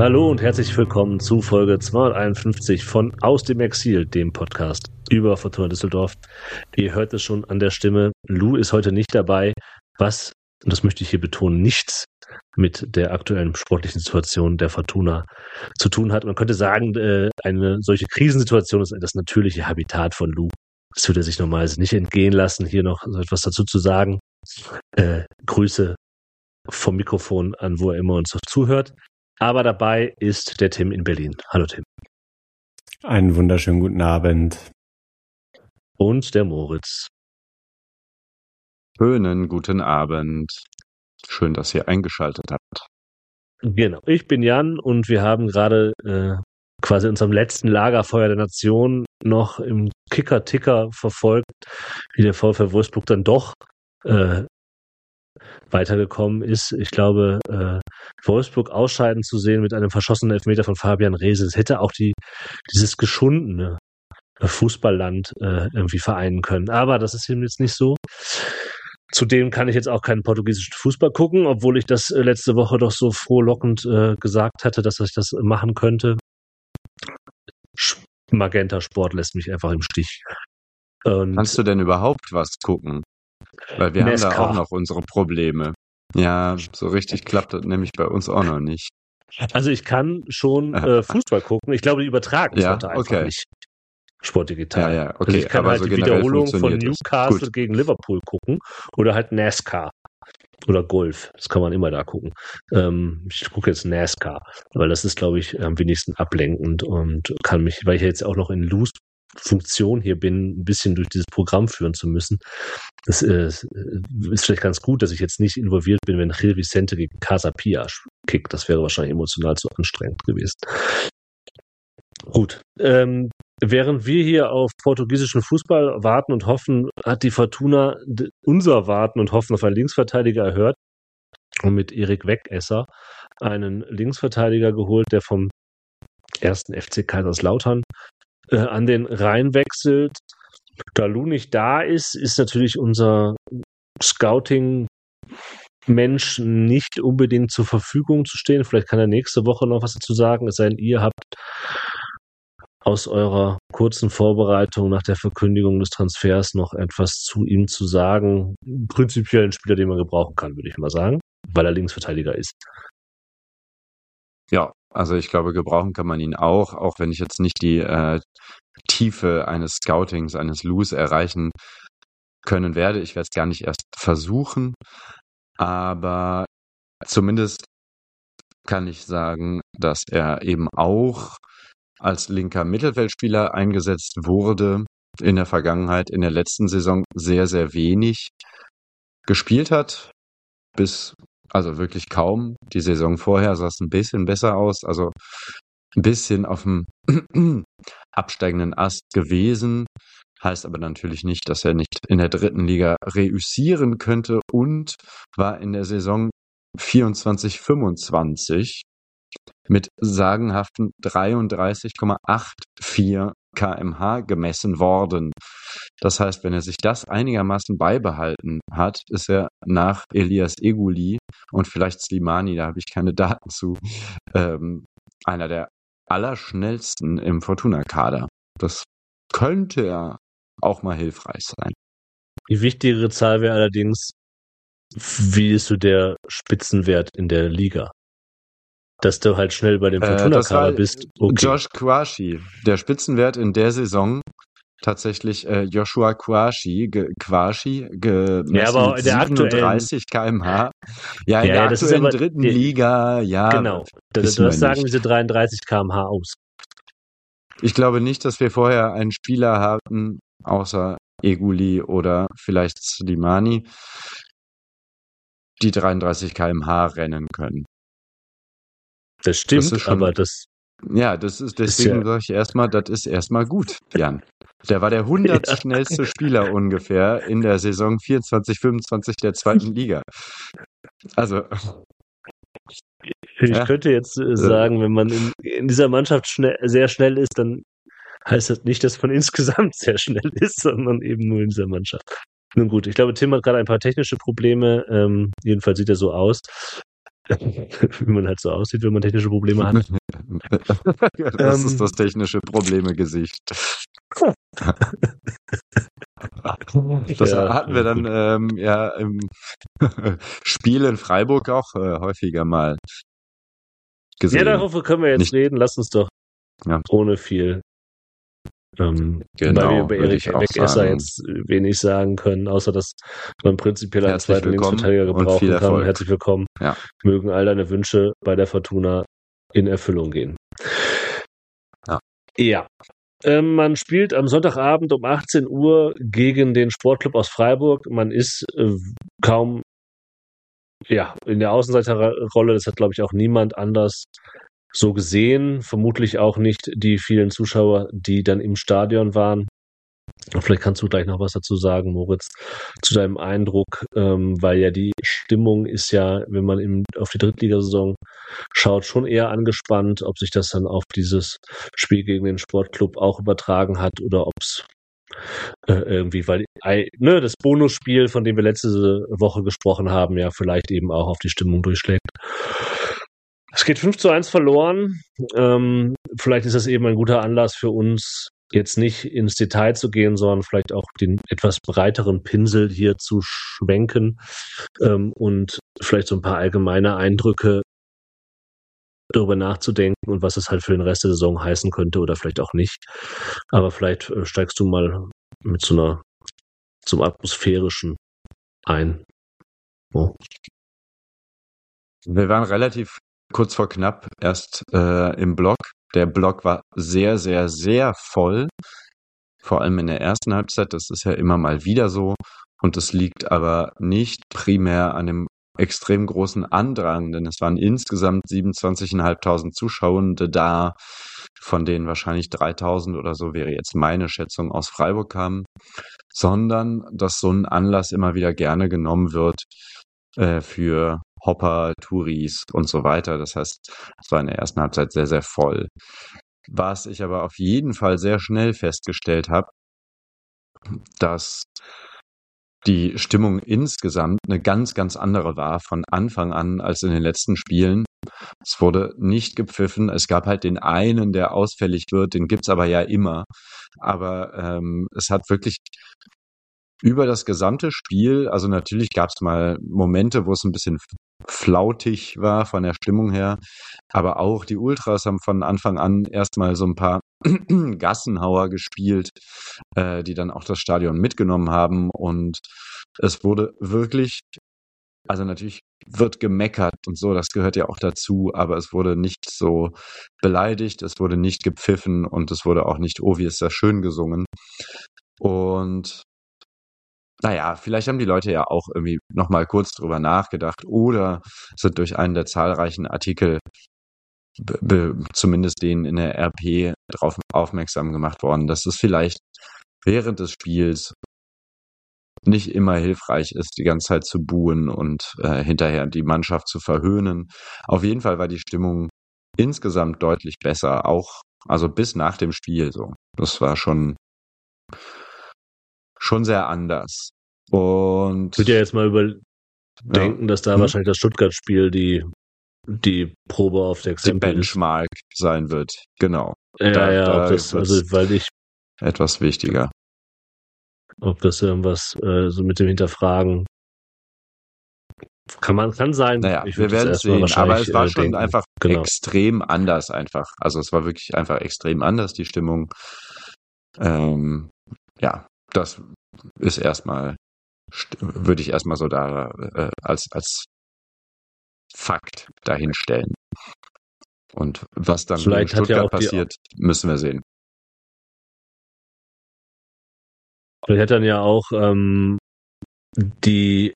Hallo und herzlich willkommen zu Folge 251 von Aus dem Exil, dem Podcast über Fortuna Düsseldorf. Ihr hört es schon an der Stimme, Lou ist heute nicht dabei, was, und das möchte ich hier betonen, nichts mit der aktuellen sportlichen Situation der Fortuna zu tun hat. Man könnte sagen, eine solche Krisensituation ist das natürliche Habitat von Lou. Das würde er sich normalerweise nicht entgehen lassen, hier noch etwas dazu zu sagen. Grüße vom Mikrofon an, wo er immer uns zuhört. Aber dabei ist der Tim in Berlin. Hallo Tim. Einen wunderschönen guten Abend. Und der Moritz. Schönen guten Abend. Schön, dass ihr eingeschaltet habt. Genau, ich bin Jan und wir haben gerade quasi unserem letzten Lagerfeuer der Nation noch im Kicker-Ticker verfolgt, wie der VfL Wolfsburg dann doch weitergekommen ist. Ich glaube, Wolfsburg ausscheiden zu sehen mit einem verschossenen Elfmeter von Fabian Reese, das hätte auch dieses geschundene Fußballland irgendwie vereinen können. Aber das ist eben jetzt nicht so. Zudem kann ich jetzt auch keinen portugiesischen Fußball gucken, obwohl ich das letzte Woche doch so frohlockend gesagt hatte, dass ich das machen könnte. Magenta Sport lässt mich einfach im Stich. Und kannst du denn überhaupt was gucken? Weil wir haben da auch noch unsere Probleme. Ja, so richtig klappt das nämlich bei uns auch noch nicht. Also ich kann schon Fußball gucken. Ich glaube, die übertragen es heute einfach nicht. Sport Digital. Ja, okay. Also ich kann aber halt so die Wiederholung von Newcastle gegen Liverpool gucken oder halt NASCAR oder Golf. Das kann man immer da gucken. Ich gucke jetzt NASCAR, weil das ist, glaube ich, am wenigsten ablenkend und kann mich, weil ich jetzt auch noch in Lous Funktion hier bin, ein bisschen durch dieses Programm führen zu müssen. Das ist vielleicht ganz gut, dass ich jetzt nicht involviert bin, wenn Gil Vicente gegen Casa Pia kickt. Das wäre wahrscheinlich emotional zu anstrengend gewesen. Gut. Während wir hier auf portugiesischen Fußball warten und hoffen, hat die Fortuna unser Warten und Hoffen auf einen Linksverteidiger erhört und mit Erik Wegesser einen Linksverteidiger geholt, der vom 1. FC Kaiserslautern an den Rhein wechselt. Da Lou nicht da ist, ist natürlich unser Scouting-Mensch nicht unbedingt zur Verfügung zu stehen. Vielleicht kann er nächste Woche noch was dazu sagen, es sei denn, ihr habt aus eurer kurzen Vorbereitung nach der Verkündigung des Transfers noch etwas zu ihm zu sagen. Prinzipiell ein Spieler, den man gebrauchen kann, würde ich mal sagen, weil er Linksverteidiger ist. Ja, also ich glaube, gebrauchen kann man ihn auch wenn ich jetzt nicht die Tiefe eines Scoutings, eines Lous erreichen können werde. Ich werde es gar nicht erst versuchen, aber zumindest kann ich sagen, dass er eben auch als linker Mittelfeldspieler eingesetzt wurde in der Vergangenheit, in der letzten Saison sehr, sehr wenig gespielt hat, also wirklich kaum. Die Saison vorher sah es ein bisschen besser aus, also ein bisschen auf dem absteigenden Ast gewesen. Heißt aber natürlich nicht, dass er nicht in der dritten Liga reüssieren könnte und war in der Saison 24/25 mit sagenhaften 33,84 km/h gemessen worden. Das heißt, wenn er sich das einigermaßen beibehalten hat, ist er nach Elias Eguli und vielleicht Slimani, da habe ich keine Daten zu, einer der allerschnellsten im Fortuna-Kader. Das könnte ja auch mal hilfreich sein. Die wichtigere Zahl wäre allerdings, wie ist so der Spitzenwert in der Liga? Dass du halt schnell bei dem Fortuna-Kader bist. Okay. Josh Kouachi, der Spitzenwert in der Saison tatsächlich Joshua Kouachi gemessen aber mit in der 37 km/h. Ja, in der aktuellen dritten Liga, ja. Genau, das sagen diese 33 km/h aus. Ich glaube nicht, dass wir vorher einen Spieler hatten, außer Eguli oder vielleicht Slimani, die 33 km/h rennen können. Das stimmt, aber das... Ja, das ist, deswegen sage ich erstmal, das ist erstmal gut, Jan. Der war der 100. schnellste Spieler ungefähr in der Saison 24/25 der zweiten Liga. Also... Ich könnte jetzt sagen, wenn man in dieser Mannschaft sehr schnell ist, dann heißt das nicht, dass man insgesamt sehr schnell ist, sondern eben nur in dieser Mannschaft. Nun gut, ich glaube, Tim hat gerade ein paar technische Probleme. Jedenfalls sieht er so aus. wie man halt so aussieht, wenn man technische Probleme hat. Das ist das technische Probleme-Gesicht. Das hatten wir dann ja im Spiel in Freiburg auch häufiger mal gesehen. Ja, darüber können wir jetzt reden. Lass uns doch ohne viel, genau, weil wir über Erik Wegesser jetzt wenig sagen können, außer dass man prinzipiell einen zweiten Linksverteidiger gebrauchen kann. Herzlich willkommen. Ja. Mögen all deine Wünsche bei der Fortuna in Erfüllung gehen. Ja. Man spielt am Sonntagabend um 18 Uhr gegen den Sportclub aus Freiburg. Man ist kaum in der Außenseiterrolle. Das hat, glaube ich, auch niemand anders so gesehen. Vermutlich auch nicht die vielen Zuschauer, die dann im Stadion waren. Vielleicht kannst du gleich noch was dazu sagen, Moritz, zu deinem Eindruck, weil ja die Stimmung ist ja, wenn man auf die Drittligasaison schaut, schon eher angespannt, ob sich das dann auf dieses Spiel gegen den Sportclub auch übertragen hat oder ob es irgendwie, weil das Bonusspiel, von dem wir letzte Woche gesprochen haben, ja vielleicht eben auch auf die Stimmung durchschlägt. Es geht 5-1 verloren. Vielleicht ist das eben ein guter Anlass für uns, jetzt nicht ins Detail zu gehen, sondern vielleicht auch den etwas breiteren Pinsel hier zu schwenken und vielleicht so ein paar allgemeine Eindrücke darüber nachzudenken und was es halt für den Rest der Saison heißen könnte oder vielleicht auch nicht. Aber vielleicht steigst du mal mit zum Atmosphärischen ein. Oh. Wir waren relativ kurz vor knapp erst im Block. Der Block war sehr, sehr, sehr voll. Vor allem in der ersten Halbzeit. Das ist ja immer mal wieder so. Und das liegt aber nicht primär an dem extrem großen Andrang, denn es waren insgesamt 27.500 Zuschauende da, von denen wahrscheinlich 3.000 oder so wäre jetzt meine Schätzung aus Freiburg kamen, sondern dass so ein Anlass immer wieder gerne genommen wird für Hopper, Touris und so weiter. Das heißt, es war in der ersten Halbzeit sehr, sehr voll. Was ich aber auf jeden Fall sehr schnell festgestellt habe, dass die Stimmung insgesamt eine ganz, ganz andere war von Anfang an als in den letzten Spielen. Es wurde nicht gepfiffen. Es gab halt den einen, der ausfällig wird, den gibt's aber ja immer. Aber es hat wirklich über das gesamte Spiel, also natürlich gab es mal Momente, wo es ein bisschen flautig war von der Stimmung her, aber auch die Ultras haben von Anfang an erstmal so ein paar Gassenhauer gespielt, die dann auch das Stadion mitgenommen haben, und es wurde wirklich, also natürlich wird gemeckert und so, das gehört ja auch dazu, aber es wurde nicht so beleidigt, es wurde nicht gepfiffen und es wurde auch nicht, oh, wie ist das schön gesungen. Und naja, vielleicht haben die Leute ja auch irgendwie nochmal kurz drüber nachgedacht oder sind durch einen der zahlreichen Artikel, zumindest denen in der RP, darauf aufmerksam gemacht worden, dass es vielleicht während des Spiels nicht immer hilfreich ist, die ganze Zeit zu buhen und hinterher die Mannschaft zu verhöhnen. Auf jeden Fall war die Stimmung insgesamt deutlich besser, auch also bis nach dem Spiel so. Das war schon sehr anders. Und ich würde ja jetzt mal überdenken, dass da wahrscheinlich das Stuttgart-Spiel die Probe auf der Exempel die Benchmark sein wird. Genau. Ja, weil ich etwas wichtiger. Ob das irgendwas so mit dem Hinterfragen kann sein. Naja, wir werden es sehen. Aber es war schon einfach extrem anders einfach. Also es war wirklich einfach extrem anders, die Stimmung. Ja, das ist erstmal, würde ich erstmal so da als Fakt dahinstellen. Und was dann in Stuttgart passiert, müssen wir sehen. Vielleicht hat dann ja auch die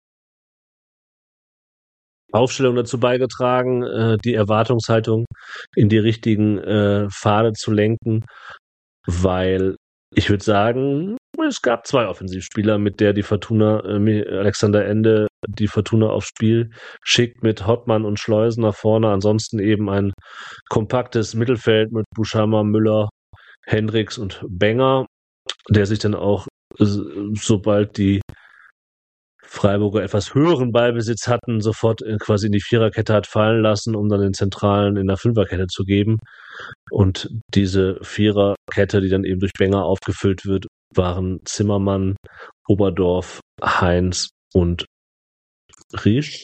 Aufstellung dazu beigetragen, die Erwartungshaltung in die richtigen Pfade zu lenken, weil ich würde sagen, es gab 2 Offensivspieler, mit der die Fortuna, Alexander Ende, die Fortuna aufs Spiel schickt, mit Hottmann und Schleusen nach vorne. Ansonsten eben ein kompaktes Mittelfeld mit Buschhammer, Müller, Hendricks und Benger, der sich dann auch, sobald die Freiburger etwas höheren Ballbesitz hatten, sofort quasi in die Viererkette hat fallen lassen, um dann den Zentralen in der Fünferkette zu geben. Und diese Viererkette, die dann eben durch Wenger aufgefüllt wird, waren Zimmermann, Oberdorf, Heinz und Riesch,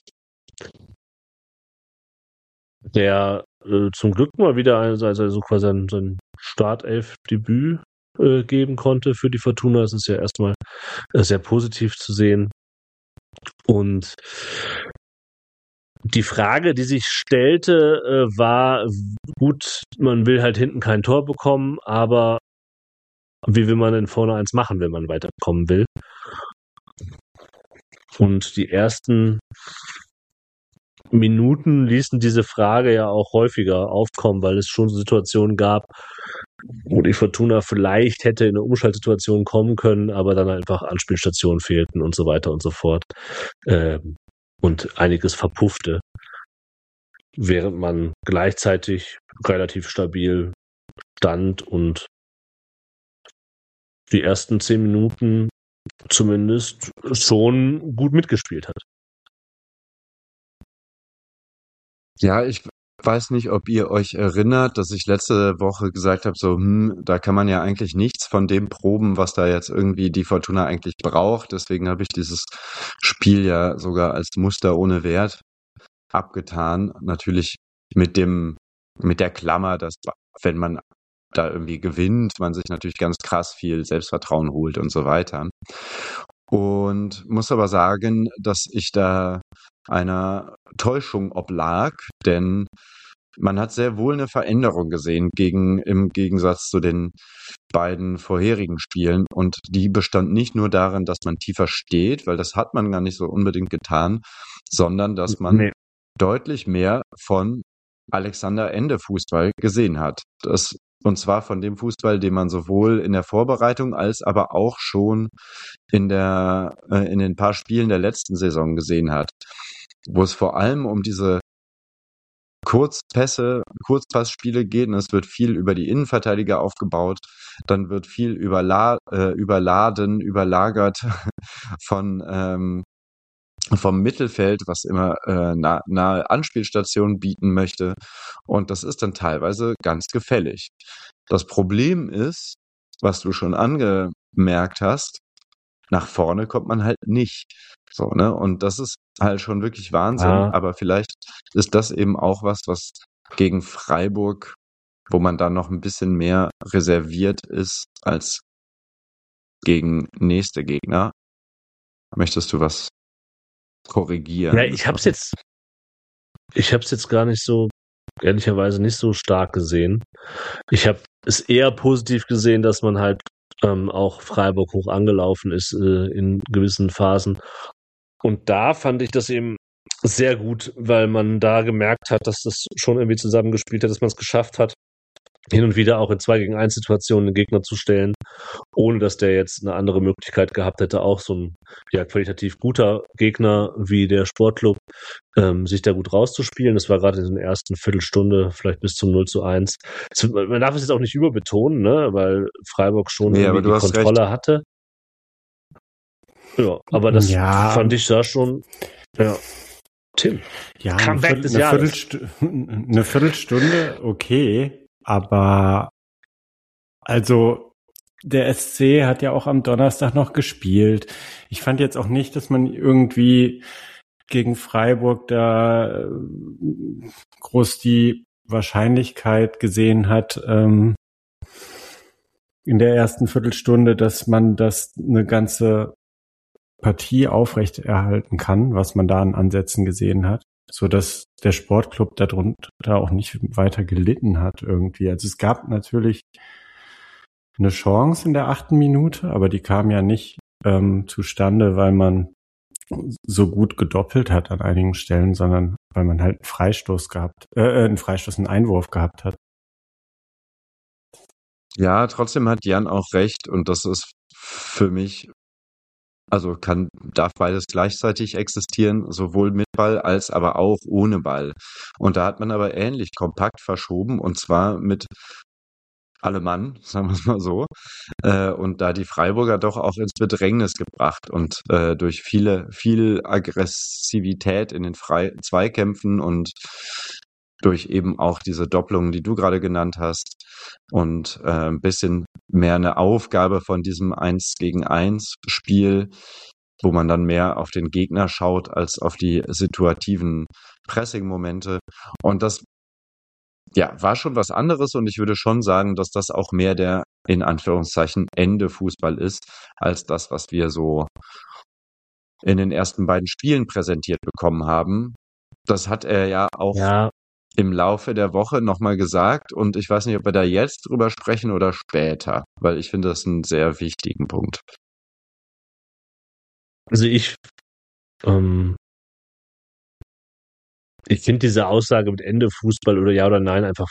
der zum Glück mal wieder also quasi sein Startelf-Debüt geben konnte für die Fortuna. Das ist ja erstmal sehr positiv zu sehen. Und die Frage, die sich stellte, war, gut, man will halt hinten kein Tor bekommen, aber wie will man denn vorne eins machen, wenn man weiterkommen will? Und die ersten Minuten ließen diese Frage ja auch häufiger aufkommen, weil es schon Situationen gab, wo die Fortuna vielleicht hätte in eine Umschaltsituation kommen können, aber dann einfach Anspielstationen fehlten und so weiter und so fort. Und einiges verpuffte, während man gleichzeitig relativ stabil stand und die ersten 10 Minuten zumindest schon gut mitgespielt hat. Ja, ich weiß nicht, ob ihr euch erinnert, dass ich letzte Woche gesagt habe, so, da kann man ja eigentlich nichts von dem proben, was da jetzt irgendwie die Fortuna eigentlich braucht. Deswegen habe ich dieses Spiel ja sogar als Muster ohne Wert abgetan. Natürlich mit der Klammer, dass wenn man da irgendwie gewinnt, man sich natürlich ganz krass viel Selbstvertrauen holt und so weiter. Und muss aber sagen, dass ich da einer Täuschung oblag, denn man hat sehr wohl eine Veränderung gesehen im Gegensatz zu den beiden vorherigen Spielen. Und die bestand nicht nur darin, dass man tiefer steht, weil das hat man gar nicht so unbedingt getan, sondern dass man deutlich mehr von Alexander Ende Fußball gesehen hat. Und zwar von dem Fußball, den man sowohl in der Vorbereitung als aber auch schon in den paar Spielen der letzten Saison gesehen hat, wo es vor allem um diese Kurzpassspiele geht, und es wird viel über die Innenverteidiger aufgebaut, dann wird viel überlagert vom Mittelfeld, was immer nahe Anspielstationen bieten möchte, und das ist dann teilweise ganz gefällig. Das Problem ist, was du schon angemerkt hast, nach vorne kommt man halt nicht. So, ne? Und das ist halt schon wirklich Wahnsinn. Ja. Aber vielleicht ist das eben auch was gegen Freiburg, wo man dann noch ein bisschen mehr reserviert ist als gegen nächste Gegner. Möchtest du was korrigieren? Ja, ich hab's jetzt gar nicht so, ehrlicherweise nicht so stark gesehen. Ich habe es eher positiv gesehen, dass man halt auch Freiburg hoch angelaufen ist in gewissen Phasen. Und da fand ich das eben sehr gut, weil man da gemerkt hat, dass das schon irgendwie zusammengespielt hat, dass man es geschafft hat, hin und wieder auch in 2-gegen-1 Situationen den Gegner zu stellen, ohne dass der jetzt eine andere Möglichkeit gehabt hätte, auch so ein qualitativ guter Gegner wie der Sportclub, sich da gut rauszuspielen. Das war gerade in der ersten Viertelstunde, vielleicht bis zum 0:1. Man darf es jetzt auch nicht überbetonen, ne, weil Freiburg schon irgendwie die Kontrolle hatte. Ja, aber das fand ich da schon, ja. Tim, ja, eine Viertelstunde, okay. Aber also der SC hat ja auch am Donnerstag noch gespielt. Ich fand jetzt auch nicht, dass man irgendwie gegen Freiburg da groß die Wahrscheinlichkeit gesehen hat, in der ersten Viertelstunde, dass man das eine ganze Partie aufrechterhalten kann, was man da an Ansätzen gesehen hat, so dass der Sportclub darunter auch nicht weiter gelitten hat irgendwie. Also es gab natürlich eine Chance in der 8. Minute, aber die kam ja nicht zustande, weil man so gut gedoppelt hat an einigen Stellen, sondern weil man halt einen Einwurf gehabt hat. Ja, trotzdem hat Jan auch recht, und das ist für mich, also darf beides gleichzeitig existieren, sowohl mit Ball als aber auch ohne Ball. Und da hat man aber ähnlich kompakt verschoben, und zwar mit alle Mann, sagen wir es mal so, und da die Freiburger doch auch ins Bedrängnis gebracht und durch viel Aggressivität in den Zweikämpfen und durch eben auch diese Doppelungen, die du gerade genannt hast und ein bisschen mehr eine Aufgabe von diesem 1 gegen 1 Spiel, wo man dann mehr auf den Gegner schaut als auf die situativen Pressing-Momente. Und das war schon was anderes und ich würde schon sagen, dass das auch mehr der in Anführungszeichen Ende-Fußball ist, als das, was wir so in den ersten beiden Spielen präsentiert bekommen haben. Das hat er ja auch im Laufe der Woche nochmal gesagt und ich weiß nicht, ob wir da jetzt drüber sprechen oder später, weil ich finde das einen sehr wichtigen Punkt. Also ich finde diese Aussage mit Ende Fußball oder ja oder nein einfach,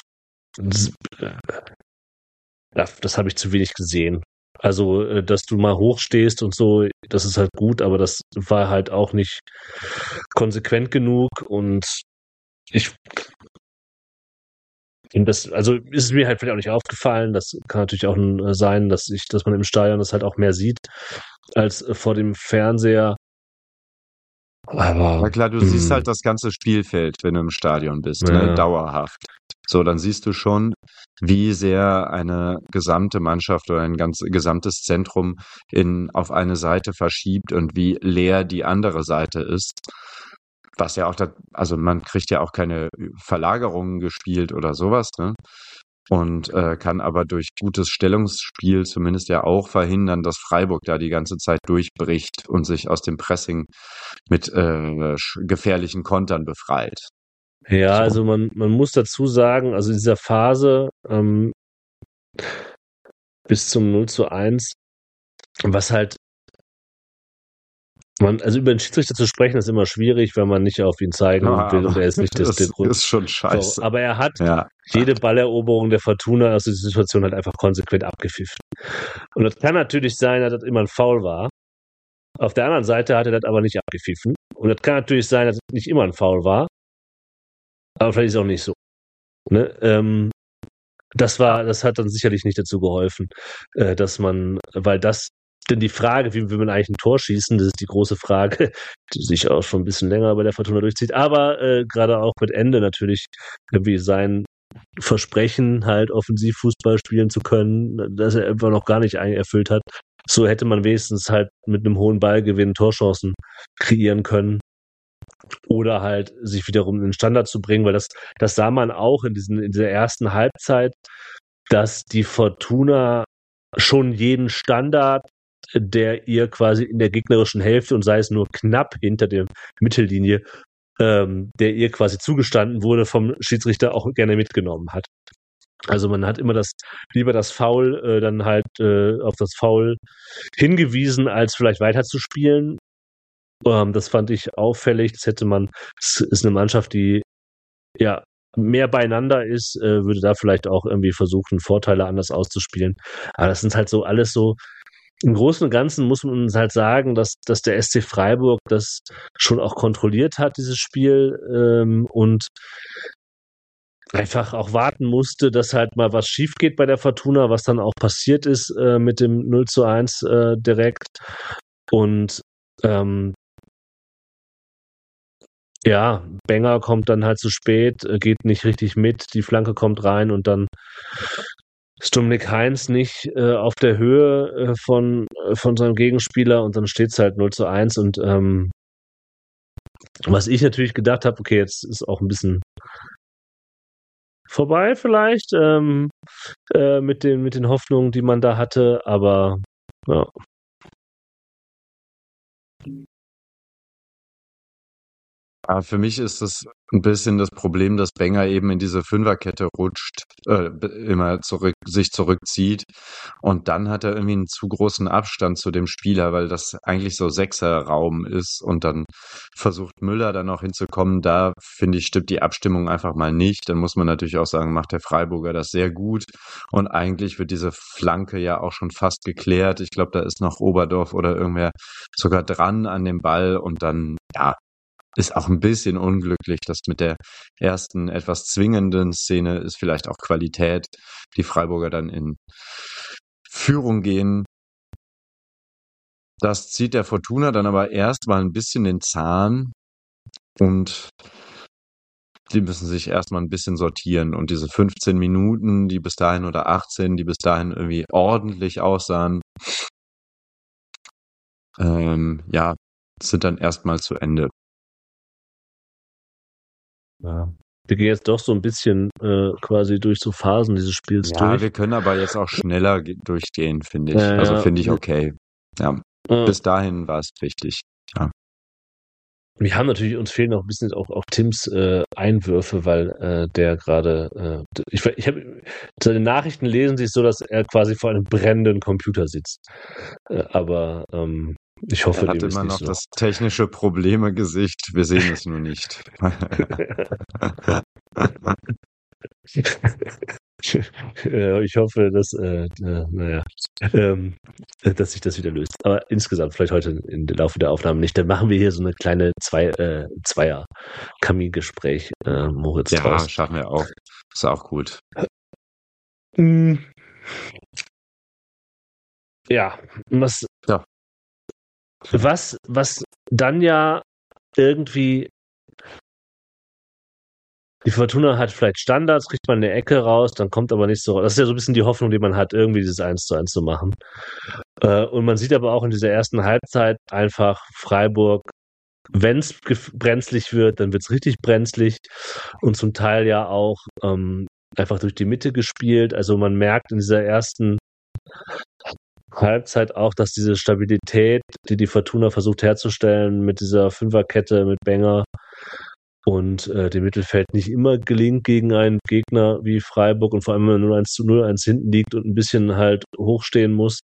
das habe ich zu wenig gesehen. Also, dass du mal hochstehst und so, das ist halt gut, aber das war halt auch nicht konsequent genug und ich das, also ist mir halt vielleicht auch nicht aufgefallen. Das kann natürlich auch sein, dass man im Stadion das halt auch mehr sieht als vor dem Fernseher. Aber na klar, du siehst halt das ganze Spielfeld, wenn du im Stadion bist, ne? Dauerhaft. So, dann siehst du schon, wie sehr eine gesamte Mannschaft oder ein gesamtes Zentrum auf eine Seite verschiebt und wie leer die andere Seite ist. Was ja auch, also man kriegt ja auch keine Verlagerungen gespielt oder sowas, ne? Und kann aber durch gutes Stellungsspiel zumindest ja auch verhindern, dass Freiburg da die ganze Zeit durchbricht und sich aus dem Pressing mit gefährlichen Kontern befreit. Ja, also man muss dazu sagen, also in dieser Phase bis zum 0:1, was halt also über den Schiedsrichter zu sprechen, ist immer schwierig, wenn man nicht auf ihn zeigen will und er ist nicht der Grund. Das ist schon scheiße. Aber er hat jede Balleroberung der Fortuna aus dieser Situation halt einfach konsequent abgepfiffen. Und das kann natürlich sein, dass das immer ein Foul war. Auf der anderen Seite hat er das aber nicht abgepfiffen. Und das kann natürlich sein, dass es nicht immer ein Foul war. Aber vielleicht ist es auch nicht so. Ne? Das hat dann sicherlich nicht dazu geholfen, denn die Frage, wie will man eigentlich ein Tor schießen, das ist die große Frage, die sich auch schon ein bisschen länger bei der Fortuna durchzieht. Aber gerade auch mit Ende natürlich irgendwie sein Versprechen, halt Offensivfußball spielen zu können, das er einfach noch gar nicht erfüllt hat. So hätte man wenigstens halt mit einem hohen Ballgewinn Torchancen kreieren können. Oder halt sich wiederum in den Standard zu bringen, weil das sah man auch in dieser ersten Halbzeit, dass die Fortuna schon jeden Standard, der ihr quasi in der gegnerischen Hälfte und sei es nur knapp hinter der Mittellinie, der ihr quasi zugestanden wurde, vom Schiedsrichter auch gerne mitgenommen hat. Also man hat immer lieber das Foul dann halt auf das Foul hingewiesen, als vielleicht weiterzuspielen. Das fand ich auffällig. Es ist eine Mannschaft, die ja mehr beieinander ist, würde da vielleicht auch irgendwie versuchen, Vorteile anders auszuspielen. Aber das sind halt so alles so, im Großen und Ganzen muss man halt sagen, dass der SC Freiburg das schon auch kontrolliert hat, dieses Spiel, und einfach auch warten musste, dass halt mal was schief geht bei der Fortuna, was dann auch passiert ist mit dem 0:1 direkt. Und Benger kommt dann halt zu spät, geht nicht richtig mit, die Flanke kommt rein und dann ist Dominik Heinz nicht auf der Höhe von seinem Gegenspieler und dann steht es halt 0:1 und was ich natürlich gedacht habe, okay, jetzt ist auch ein bisschen vorbei vielleicht mit den Hoffnungen, die man da hatte, aber ja. Für mich ist das ein bisschen das Problem, dass Benger eben in diese Fünferkette rutscht, immer sich zurückzieht und dann hat er irgendwie einen zu großen Abstand zu dem Spieler, weil das eigentlich so Sechserraum ist und dann versucht Müller da noch hinzukommen. Da, finde ich, stimmt die Abstimmung einfach mal nicht. Dann muss man natürlich auch sagen, macht der Freiburger das sehr gut und eigentlich wird diese Flanke ja auch schon fast geklärt. Ich glaube, da ist noch Oberdorf oder irgendwer sogar dran an dem Ball und dann, ist auch ein bisschen unglücklich, dass mit der ersten etwas zwingenden Szene ist vielleicht auch Qualität, die Freiburger dann in Führung gehen. Das zieht der Fortuna dann aber erstmal ein bisschen den Zahn und die müssen sich erstmal ein bisschen sortieren. Und diese 15 Minuten, die bis dahin oder 18, die bis dahin irgendwie ordentlich aussahen, ja, sind dann erstmal zu Ende. Ja. Wir gehen jetzt doch so ein bisschen quasi durch so Phasen dieses Spiels Ja, durch. wir können aber jetzt auch schneller durchgehen, finde ich. Ja, Also ja. finde ich okay. Ja, Äh, bis dahin war es wichtig. Ja. Wir haben natürlich, uns fehlen auch ein bisschen auch Tims Einwürfe, weil der gerade, ich habe seine Nachrichten lesen sich so, dass er quasi vor einem brennenden Computer sitzt. Aber ich hoffe, Er hat dem ist immer nicht noch so. das technische Probleme-Gesicht. Wir sehen es nur nicht. Ich hoffe, dass, naja, dass sich das wieder löst. Aber insgesamt, vielleicht heute im Laufe der Aufnahme nicht. Dann machen wir hier so eine kleine Zweier-Kamingespräch, Moritz, Ja, draus. schaffen wir auch. Ist auch gut. Mm. Ja, was, Ja. was dann ja irgendwie, die Fortuna hat vielleicht Standards, kriegt man eine Ecke raus, dann kommt aber nicht so. Das ist ja so ein bisschen die Hoffnung, die man hat, irgendwie dieses 1:1 zu machen. Und man sieht aber auch in dieser ersten Halbzeit einfach Freiburg, wenn es brenzlig wird, dann wird es richtig brenzlig und zum Teil ja auch einfach durch die Mitte gespielt. Also man merkt in dieser ersten Halbzeit auch, dass diese Stabilität, die Fortuna versucht herzustellen mit dieser Fünferkette, mit Benger und dem Mittelfeld nicht immer gelingt gegen einen Gegner wie Freiburg und vor allem, wenn man 0:1 hinten liegt und ein bisschen halt hochstehen muss,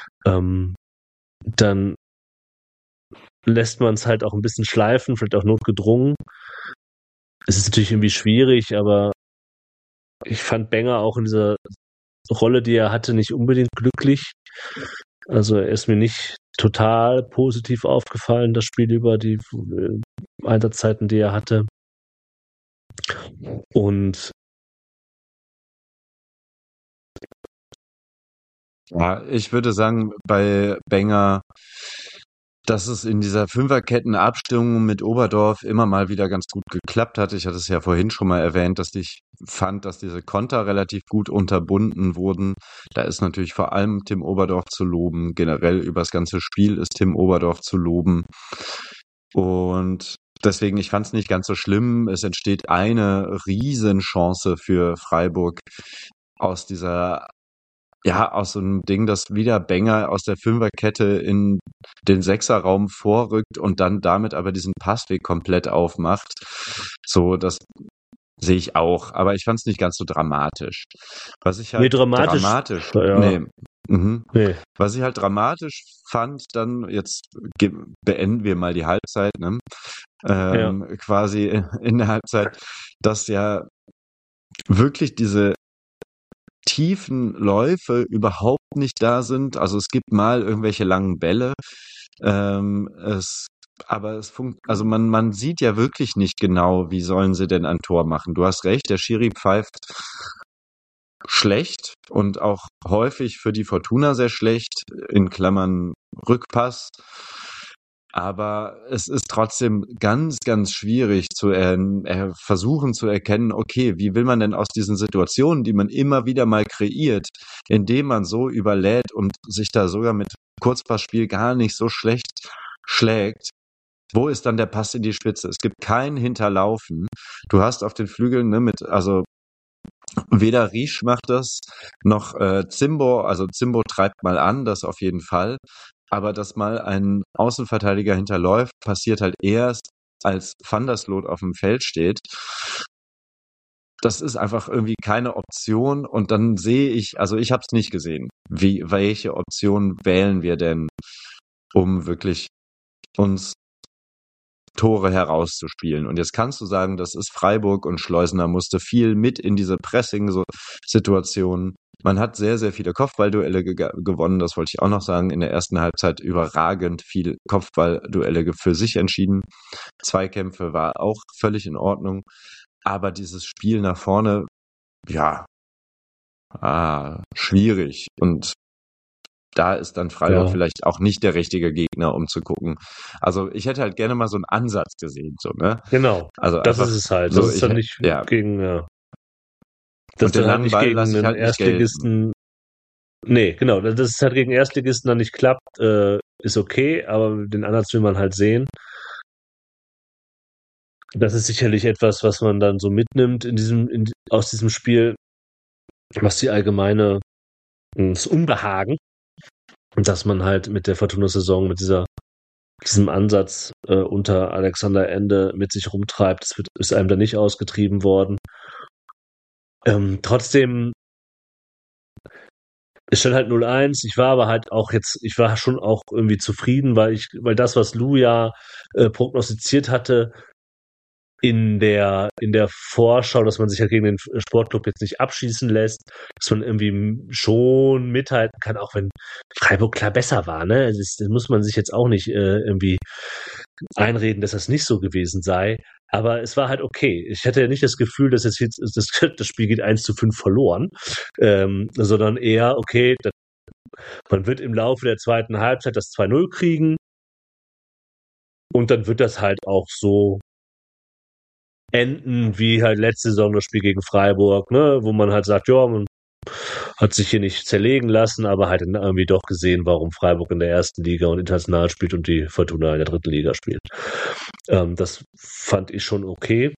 dann lässt man es halt auch ein bisschen schleifen, vielleicht auch notgedrungen. Es ist natürlich irgendwie schwierig, aber ich fand Benger auch in dieser Rolle, die er hatte, nicht unbedingt glücklich. Also er ist mir nicht total positiv aufgefallen, das Spiel über die Einsatzzeiten, die er hatte. Und Ja, ich würde sagen, bei Benger, dass es in dieser Fünferketten-Abstimmung mit Oberdorf immer mal wieder ganz gut geklappt hat. Ich hatte es ja vorhin schon mal erwähnt, dass ich fand, dass diese Konter relativ gut unterbunden wurden. Da ist natürlich vor allem Tim Oberdorf zu loben. Generell über das ganze Spiel ist Tim Oberdorf zu loben. Und deswegen, ich fand es nicht ganz so schlimm. Es entsteht eine Riesenchance für Freiburg aus dieser, ja, aus so einem Ding, dass wieder Benger aus der Fünferkette in den Sechserraum vorrückt und dann damit aber diesen Passweg komplett aufmacht. So, das sehe ich auch, aber ich fand es nicht ganz so dramatisch. Was ich halt dramatisch. Ja. nee. Nee. Was ich halt dramatisch fand, dann jetzt beenden wir mal die Halbzeit, ne? Quasi in der Halbzeit, dass ja wirklich diese tiefen Läufe überhaupt nicht da sind. Also es gibt mal irgendwelche langen Bälle, also man sieht ja wirklich nicht genau, wie sollen sie denn ein Tor machen. Du hast recht, der Schiri pfeift schlecht und auch häufig für die Fortuna sehr schlecht, in Klammern Rückpass. Aber es ist trotzdem ganz, ganz schwierig zu versuchen zu erkennen, okay, wie will man denn aus diesen Situationen, die man immer wieder mal kreiert, indem man so überlädt und sich da sogar mit Kurzpassspiel gar nicht so schlecht schlägt, wo ist dann der Pass in die Spitze? Es gibt kein Hinterlaufen. Du hast auf den Flügeln, also weder Riesch macht das, noch Zimbo. Also Zimbo treibt mal an, das auf jeden Fall. Aber dass mal ein Außenverteidiger hinterläuft, passiert halt erst, als Van der Sloot auf dem Feld steht. Das ist einfach irgendwie keine Option. Und dann sehe ich, also ich habe es nicht gesehen. Welche Option wählen wir denn, um wirklich uns Tore herauszuspielen? Und jetzt kannst du sagen, das ist Freiburg und Schleusener musste viel mit in diese Pressing-Situation Man hat sehr, sehr viele Kopfballduelle gewonnen, das wollte ich auch noch sagen. In der ersten Halbzeit überragend viel Kopfballduelle für sich entschieden. Zweikämpfe war auch völlig in Ordnung. Aber dieses Spiel nach vorne, ja, schwierig. Und da ist dann Freiburg vielleicht auch nicht der richtige Gegner, um zu gucken. Also ich hätte halt gerne mal so einen Ansatz gesehen, so, ne? Genau, also das einfach ist es halt. so, Das ist dann nicht gegen, das Und ist den dann halt langen nicht Ball gegen lasse ich einen halt nicht gelten. Erstligisten. Nee, genau, das ist halt gegen Erstligisten dann nicht klappt, ist okay, aber den Ansatz will man halt sehen. Das ist sicherlich etwas, was man dann so mitnimmt aus diesem Spiel, was die das Unbehagen, dass man halt mit der Fortuna-Saison, mit diesem Ansatz unter Alexander Ende mit sich rumtreibt. Das ist einem da nicht ausgetrieben worden. Trotzdem, es stand halt 0-1. Ich war schon auch irgendwie zufrieden, weil das, was Lou ja prognostiziert hatte, in der Vorschau, dass man sich halt gegen den Sportclub jetzt nicht abschießen lässt, dass man irgendwie schon mithalten kann, auch wenn Freiburg klar besser war, ne? Das muss man sich jetzt auch nicht irgendwie einreden, dass das nicht so gewesen sei. Aber es war halt okay. Ich hatte ja nicht das Gefühl, dass das Spiel geht 1:5 verloren, sondern eher, okay, man wird im Laufe der zweiten Halbzeit das 2:0 kriegen und dann wird das halt auch so enden wie halt letzte Saison das Spiel gegen Freiburg, ne, wo man halt sagt, ja, man hat sich hier nicht zerlegen lassen, aber halt irgendwie doch gesehen, warum Freiburg in der ersten Liga und international spielt und die Fortuna in der dritten Liga spielt. Das fand ich schon okay.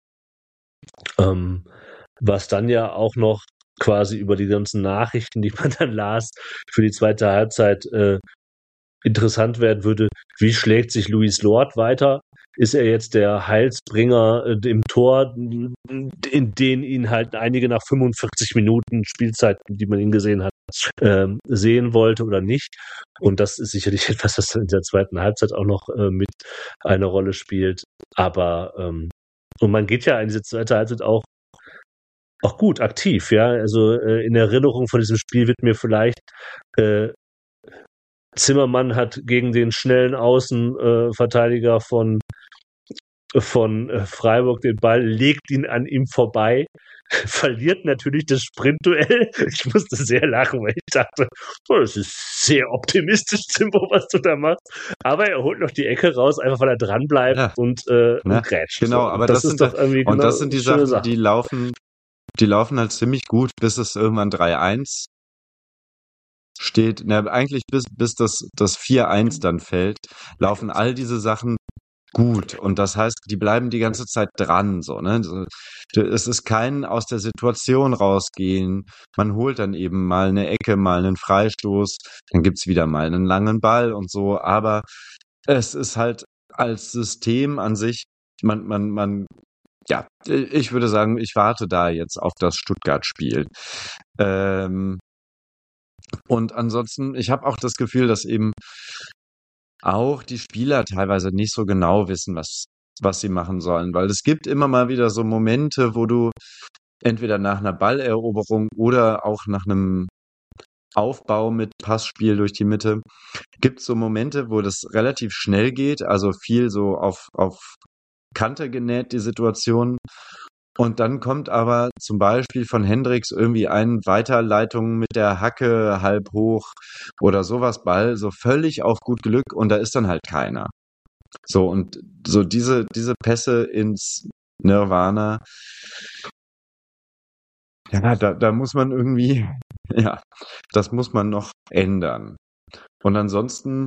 Was dann ja auch noch quasi über die ganzen Nachrichten, die man dann las, für die zweite Halbzeit interessant werden würde, wie schlägt sich Luis Lord weiter? Ist er jetzt der Heilsbringer im Tor, in den ihn halt einige nach 45 Minuten Spielzeit, die man ihn gesehen hat, sehen wollte oder nicht? Und das ist sicherlich etwas, das in der zweiten Halbzeit auch noch mit eine Rolle spielt. Aber und man geht ja in diese zweite Halbzeit auch gut aktiv, ja. Also in Erinnerung von diesem Spiel wird mir vielleicht Zimmermann hat gegen den schnellen Außenverteidiger von Freiburg den Ball, legt ihn an ihm vorbei, verliert natürlich das Sprintduell. Ich musste sehr lachen, weil ich dachte, das ist sehr optimistisch, Zimbo, was du da machst. Aber er holt noch die Ecke raus, einfach weil er dranbleibt und grätscht. Genau, so. aber das ist doch irgendwie genau, und das sind die Sachen, die laufen halt ziemlich gut, bis es irgendwann 3:1 steht. Eigentlich bis das 4:1 dann fällt, laufen all diese Sachen gut. Und das heißt, die bleiben die ganze Zeit dran, so, ne? Es ist kein aus der Situation rausgehen. Man holt dann eben mal eine Ecke, mal einen Freistoß, dann gibt's wieder mal einen langen Ball und so. Aber es ist halt als System an sich, ja, ich würde sagen, ich warte da jetzt auf das Stuttgart-Spiel. Und ansonsten, ich habe auch das Gefühl, dass eben auch die Spieler teilweise nicht so genau wissen, was sie machen sollen. Weil es gibt immer mal wieder so Momente, wo du entweder nach einer Balleroberung oder auch nach einem Aufbau mit Passspiel durch die Mitte, gibt es so Momente, wo das relativ schnell geht, also viel so auf Kante genäht, die Situation. Und dann kommt aber zum Beispiel von Hendricks irgendwie eine Weiterleitung mit der Hacke halb hoch oder sowas Ball, so völlig auf gut Glück und da ist dann halt keiner. So, und so diese Pässe ins Nirvana, ja, da muss man irgendwie, ja, das muss man noch ändern. Und ansonsten,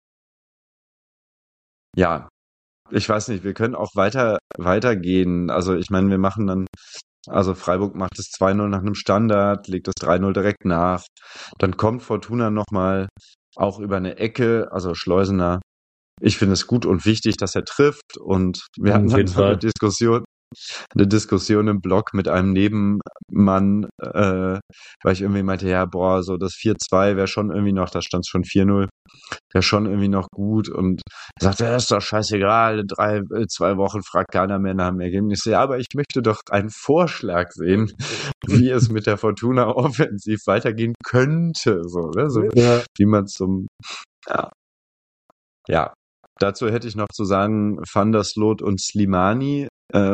ja, ich weiß nicht, wir können auch weitergehen. Also ich meine, also Freiburg macht es 2:0 nach einem Standard, legt das 3:0 direkt nach. Dann kommt Fortuna nochmal auch über eine Ecke, also Schleusener. Ich finde es gut und wichtig, dass er trifft. Und wir hatten dann so eine Diskussion, eine Diskussion im Blog mit einem Nebenmann, weil ich irgendwie meinte, ja, boah, so das 4-2 wäre schon irgendwie noch, da stand es schon 4-0, wäre schon irgendwie noch gut. Und er sagte, ja, ist doch scheißegal, 2 Wochen fragt keiner mehr nach dem Ergebnis. Ja, aber ich möchte doch einen Vorschlag sehen, wie es mit der Fortuna offensiv weitergehen könnte. So, ne? So Ja. wie man ja. Dazu hätte ich noch zu sagen, Van der Sloot und Slimani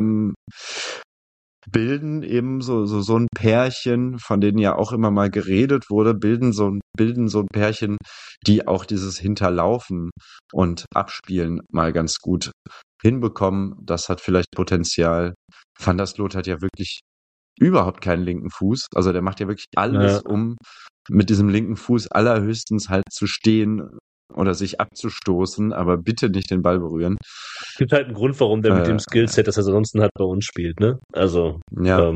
bilden eben so ein Pärchen, von denen ja auch immer mal geredet wurde, bilden so ein Pärchen, die auch dieses Hinterlaufen und Abspielen mal ganz gut hinbekommen. Das hat vielleicht Potenzial. Van der Sloot hat ja wirklich überhaupt keinen linken Fuß. Also der macht ja wirklich alles, um mit diesem linken Fuß allerhöchstens halt zu stehen oder sich abzustoßen, aber bitte nicht den Ball berühren. Gibt halt einen Grund, warum der mit dem Skillset, das er ansonsten hat, bei uns spielt, ne? Also, ja.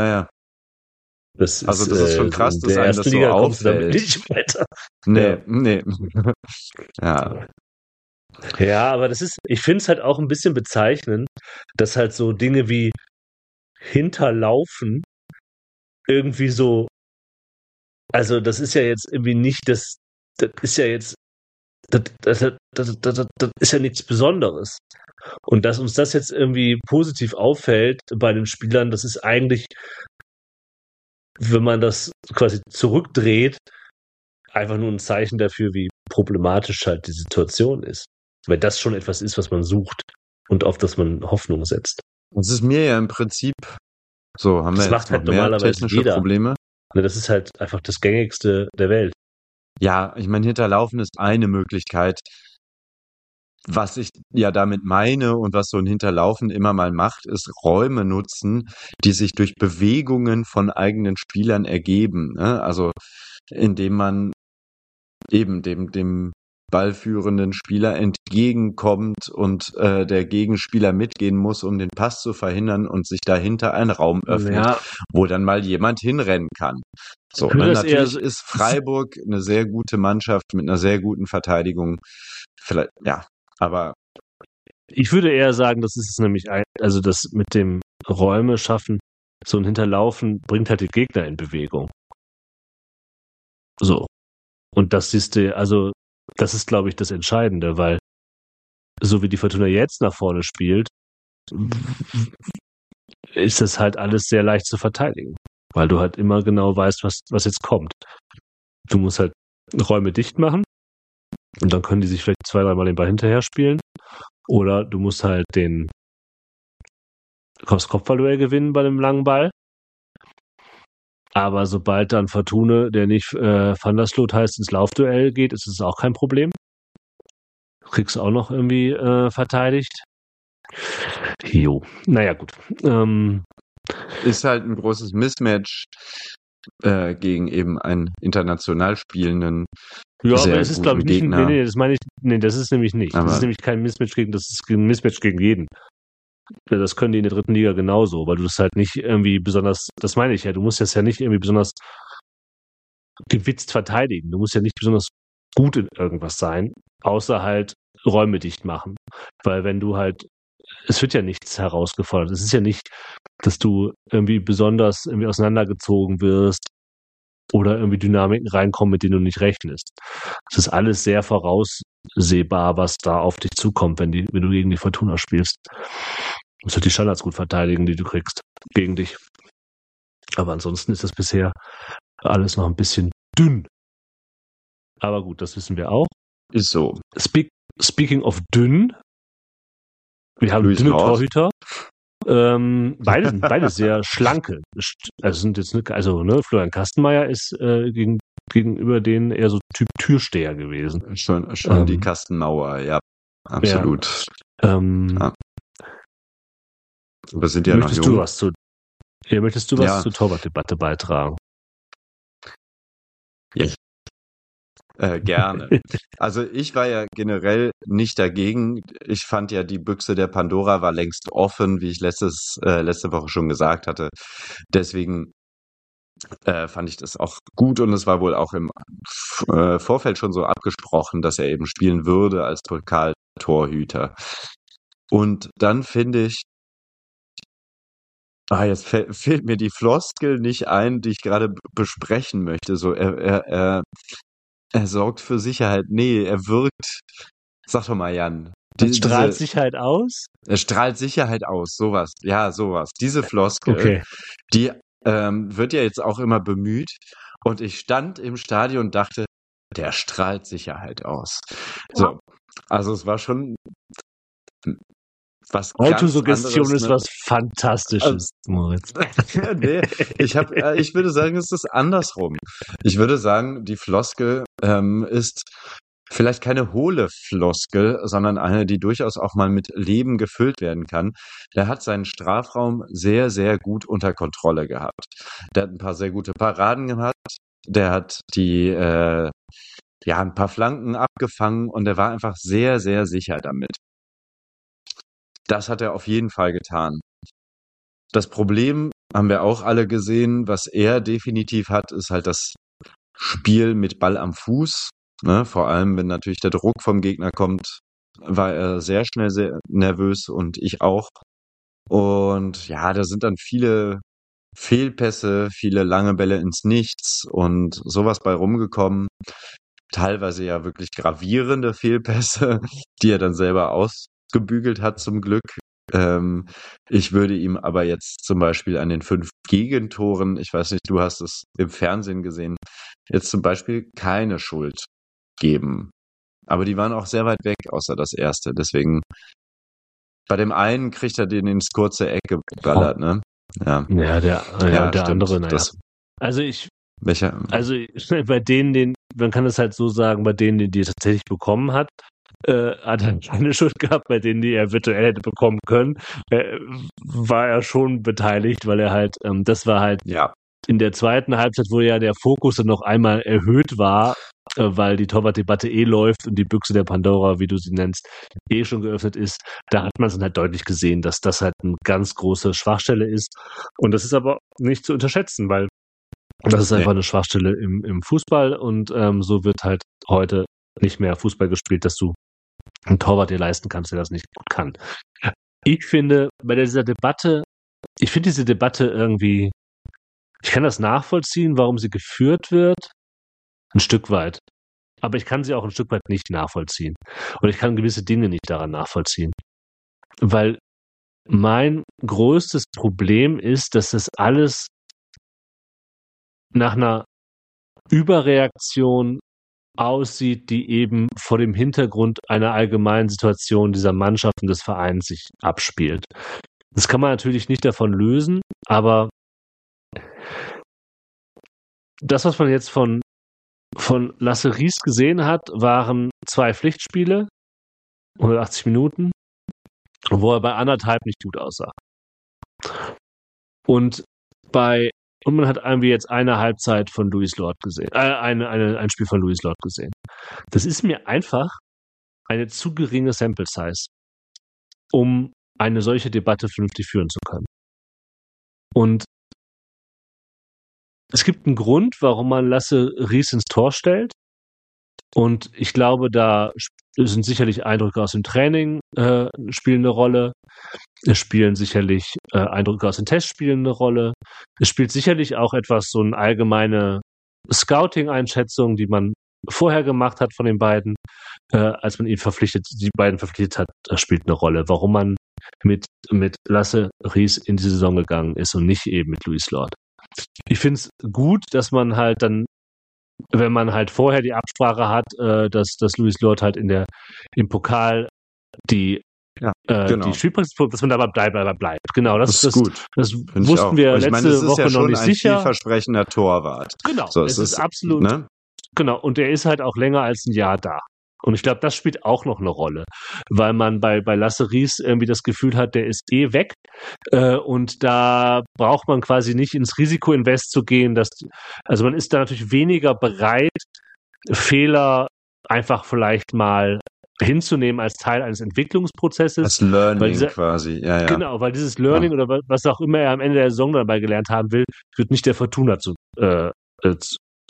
Das also das ist schon krass, dass einem das so Liga auffällt. kommst du damit nicht weiter. Nee. Ja. Ja, aber ich finde es halt auch ein bisschen bezeichnend, dass halt so Dinge wie Hinterlaufen irgendwie so, also das ist ja jetzt irgendwie nicht das ist ja jetzt, das ist ja nichts Besonderes. Und dass uns das jetzt irgendwie positiv auffällt bei den Spielern, das ist eigentlich, wenn man das quasi zurückdreht, einfach nur ein Zeichen dafür, wie problematisch halt die Situation ist. Weil das schon etwas ist, was man sucht und auf das man Hoffnung setzt. Das ist mir ja im Prinzip so, haben das wir jetzt macht halt noch mehr normalerweise technische jeder. Probleme? Das ist halt einfach das Gängigste der Welt. Ja, ich meine, Hinterlaufen ist eine Möglichkeit. Was ich ja damit meine und was so ein Hinterlaufen immer mal macht, ist Räume nutzen, die sich durch Bewegungen von eigenen Spielern ergeben. Ne? Also indem man eben dem ballführenden Spieler entgegenkommt und der Gegenspieler mitgehen muss, um den Pass zu verhindern und sich dahinter ein Raum öffnet, wo dann mal jemand hinrennen kann. So, ne? Natürlich ist Freiburg eine sehr gute Mannschaft mit einer sehr guten Verteidigung. Vielleicht, ja, aber ich würde eher sagen, das ist es nämlich, also das mit dem Räume schaffen, so ein Hinterlaufen bringt halt die Gegner in Bewegung. So. Und das ist glaube ich, das Entscheidende, weil so wie die Fortuna jetzt nach vorne spielt, ist das halt alles sehr leicht zu verteidigen, weil du halt immer genau weißt, was jetzt kommt. Du musst halt Räume dicht machen und dann können die sich vielleicht 2-3 Mal den Ball hinterher spielen, oder du musst halt das Kopfballduell gewinnen bei dem langen Ball. Aber sobald dann Fortuna, der nicht Van der Sloot heißt, ins Laufduell geht, ist es auch kein Problem. Kriegst du auch noch irgendwie verteidigt. Jo, naja, gut. Ist halt ein großes Mismatch gegen eben einen international spielenden ja, sehr aber es ist, glaube ich, nicht. Gegner. Nee, das meine ich. Nee, das ist nämlich nicht. Aber das ist nämlich kein Mismatch das ist ein Mismatch gegen jeden. Das können die in der dritten Liga genauso, weil du das halt nicht irgendwie besonders, das meine ich ja, du musst das ja nicht irgendwie besonders gewitzt verteidigen. Du musst ja nicht besonders gut in irgendwas sein, außer halt Räume dicht machen. Weil wenn du halt, es wird ja nichts herausgefordert. Es ist ja nicht, dass du irgendwie besonders irgendwie auseinandergezogen wirst oder irgendwie Dynamiken reinkommen, mit denen du nicht rechnest. Es ist alles sehr voraussehbar, was da auf dich zukommt, wenn du gegen die Fortuna spielst. Du musst halt die Standards gut verteidigen, die du kriegst gegen dich. Aber ansonsten ist das bisher alles noch ein bisschen dünn. Aber gut, das wissen wir auch. Ist so. Speaking of dünn, wir haben dünne Torhüter. Beide sehr schlanke. Also sind jetzt Florian Kastenmeier ist gegenüber denen eher so Typ Türsteher gewesen. Schon die Kastenmauer, ja, absolut. Ja. Aber sind ja noch jung. Möchtest du was zur Torwartdebatte beitragen? Ja. Gerne. Also ich war ja generell nicht dagegen. Ich fand ja, die Büchse der Pandora war längst offen, wie ich letzte Woche schon gesagt hatte. Deswegen fand ich das auch gut, und es war wohl auch im Vorfeld schon so abgesprochen, dass er eben spielen würde als Pokaltorhüter. Und dann finde ich, Jetzt fehlt mir die Floskel nicht ein, die ich gerade besprechen möchte. So, er sorgt für Sicherheit. Nee, er wirkt. Sag doch mal, Jan. Das strahlt Sicherheit aus? Er strahlt Sicherheit aus, sowas. Ja, sowas. Diese Floskel, Okay. die wird ja jetzt auch immer bemüht. Und ich stand im Stadion und dachte, der strahlt Sicherheit aus. So, also es war schon was ganz Autosuggestion anderes, ist was Fantastisches, Moritz. Nee, ich würde sagen, es ist andersrum. Ich würde sagen, die Floskel ist vielleicht keine hohle Floskel, sondern eine, die durchaus auch mal mit Leben gefüllt werden kann. Der hat seinen Strafraum sehr, sehr gut unter Kontrolle gehabt. Der hat ein paar sehr gute Paraden gehabt. Der hat ein paar Flanken abgefangen und der war einfach sehr, sehr sicher damit. Das hat er auf jeden Fall getan. Das Problem haben wir auch alle gesehen, was er definitiv hat, ist halt das Spiel mit Ball am Fuß. Ne? Vor allem, wenn natürlich der Druck vom Gegner kommt, war er sehr schnell sehr nervös und ich auch. Und ja, da sind dann viele Fehlpässe, viele lange Bälle ins Nichts und sowas bei rumgekommen. Teilweise ja wirklich gravierende Fehlpässe, die er dann selber ausgebügelt hat zum Glück. Ich würde ihm aber jetzt zum Beispiel an den 5 Gegentoren, ich weiß nicht, du hast es im Fernsehen gesehen, jetzt zum Beispiel keine Schuld geben. Aber die waren auch sehr weit weg, außer das erste. Deswegen, bei dem einen kriegt er den ins kurze Eck geballert, ne? Ja, der stimmt. andere, naja. Bei denen, man kann es halt so sagen, bei denen, die er tatsächlich bekommen hat, hat er keine Schuld gehabt. Bei denen, die er virtuell hätte bekommen können, war er schon beteiligt, weil er halt, das war halt in der zweiten Halbzeit, wo ja der Fokus dann noch einmal erhöht war, weil die Torwartdebatte läuft und die Büchse der Pandora, wie du sie nennst, schon geöffnet ist. Da hat man es dann halt deutlich gesehen, dass das halt eine ganz große Schwachstelle ist. Und das ist aber nicht zu unterschätzen, weil das ist einfach eine Schwachstelle im Fußball und so wird halt heute nicht mehr Fußball gespielt, dass du einen Torwart dir leisten kannst, der das nicht gut kann. Ich finde, diese Debatte irgendwie, ich kann das nachvollziehen, warum sie geführt wird, ein Stück weit. Aber ich kann sie auch ein Stück weit nicht nachvollziehen. Und ich kann gewisse Dinge nicht daran nachvollziehen. Weil mein größtes Problem ist, dass das alles nach einer Überreaktion aussieht, die eben vor dem Hintergrund einer allgemeinen Situation dieser Mannschaft und des Vereins sich abspielt. Das kann man natürlich nicht davon lösen, aber das, was man jetzt von Lasse Ries gesehen hat, waren 2 Pflichtspiele, 180 Minuten, wo er bei 1,5 nicht gut aussah. Und man hat irgendwie jetzt eine Halbzeit von Louis Lord gesehen, ein Spiel von Louis Lord gesehen. Das ist mir einfach eine zu geringe Sample Size, um eine solche Debatte vernünftig führen zu können. Und es gibt einen Grund, warum man Lasse Ries ins Tor stellt. Und ich glaube, da sind sicherlich Eindrücke aus dem Training spielen eine Rolle. Es spielen sicherlich Eindrücke aus den Testspielen eine Rolle. Es spielt sicherlich auch etwas, so eine allgemeine Scouting-Einschätzung, die man vorher gemacht hat von den beiden, als man die beiden verpflichtet hat, spielt eine Rolle. Warum man mit Lasse Ries in die Saison gegangen ist und nicht eben mit Louis Lord. Ich finde es gut, dass man halt dann, wenn man halt vorher die Absprache hat, dass Louis Lord halt im Pokal die Spielpraxis, dass man dabei bleibt. Genau, das ist gut. Das wussten wir letzte Woche noch nicht sicher. Es ist ja schon ein vielversprechender Torwart. Genau, so, es ist absolut. Ne? Genau, und er ist halt auch länger als ein Jahr da. Und ich glaube, das spielt auch noch eine Rolle, weil man bei Lasse Ries irgendwie das Gefühl hat, der ist weg und da braucht man quasi nicht ins Risiko-Invest zu gehen. Also man ist da natürlich weniger bereit, Fehler einfach vielleicht mal hinzunehmen als Teil eines Entwicklungsprozesses. Das Learning quasi, ja. Genau, weil dieses Learning oder was auch immer er am Ende der Saison dabei gelernt haben will, wird nicht der Fortuna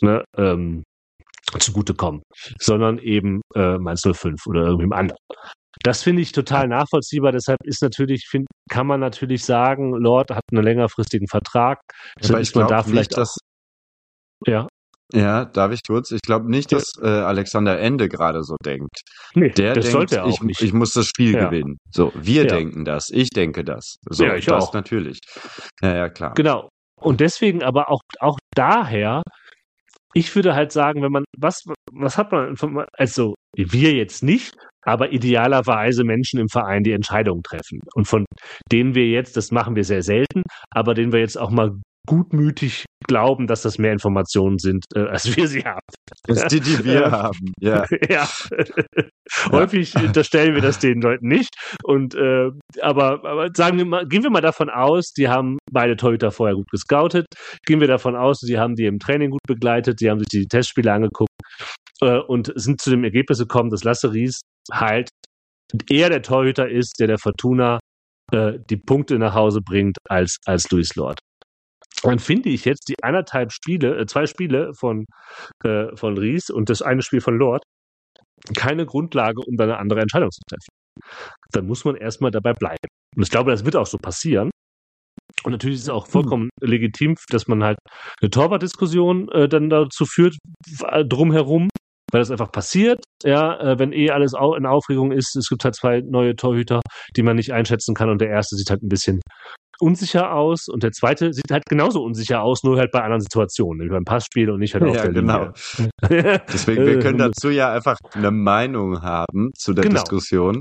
zugutekommen, sondern eben Mainz 05 oder irgendwem anderen. Das finde ich total nachvollziehbar. Deshalb kann man natürlich sagen, Lord hat einen längerfristigen Vertrag. Aber ich glaube nicht, dass. Ja. Ja, darf ich kurz? Ich glaube nicht, dass Alexander Ende gerade so denkt. Nee, der das denkt, sollte er auch nicht. Ich muss das Spiel gewinnen. So, wir denken das. Ich denke das. So, ja, ich das auch. Natürlich. Ja, klar. Genau. Und deswegen aber auch daher, ich würde halt sagen, wenn man, was hat man, also wir jetzt nicht, aber idealerweise Menschen im Verein, die Entscheidungen treffen. Und von denen wir jetzt, das machen wir sehr selten, aber denen wir jetzt auch mal gutmütig glauben, dass das mehr Informationen sind, als wir sie haben. Das die wir haben, ja. Ja. Häufig unterstellen wir das den Leuten nicht. Und aber sagen wir mal, gehen wir mal davon aus, die haben beide Torhüter vorher gut gescoutet. Gehen wir davon aus, sie haben die im Training gut begleitet, sie haben sich die Testspiele angeguckt und sind zu dem Ergebnis gekommen, dass Lasse Ries halt eher der Torhüter ist, der Fortuna die Punkte nach Hause bringt, als Louis Lord. Dann finde ich jetzt die 2 Spiele von Ries und das eine Spiel von Lord keine Grundlage, um da eine andere Entscheidung zu treffen. Dann muss man erstmal dabei bleiben. Und ich glaube, das wird auch so passieren. Und natürlich ist es auch vollkommen legitim, dass man halt eine Torwartdiskussion dann dazu führt, drumherum, weil das einfach passiert, wenn alles in Aufregung ist. Es gibt halt 2 neue Torhüter, die man nicht einschätzen kann und der erste sieht halt ein bisschen unsicher aus und der zweite sieht halt genauso unsicher aus, nur halt bei anderen Situationen, nämlich beim Passspiel und nicht halt auf der Linie. Deswegen, wir können dazu ja einfach eine Meinung haben zu der Diskussion.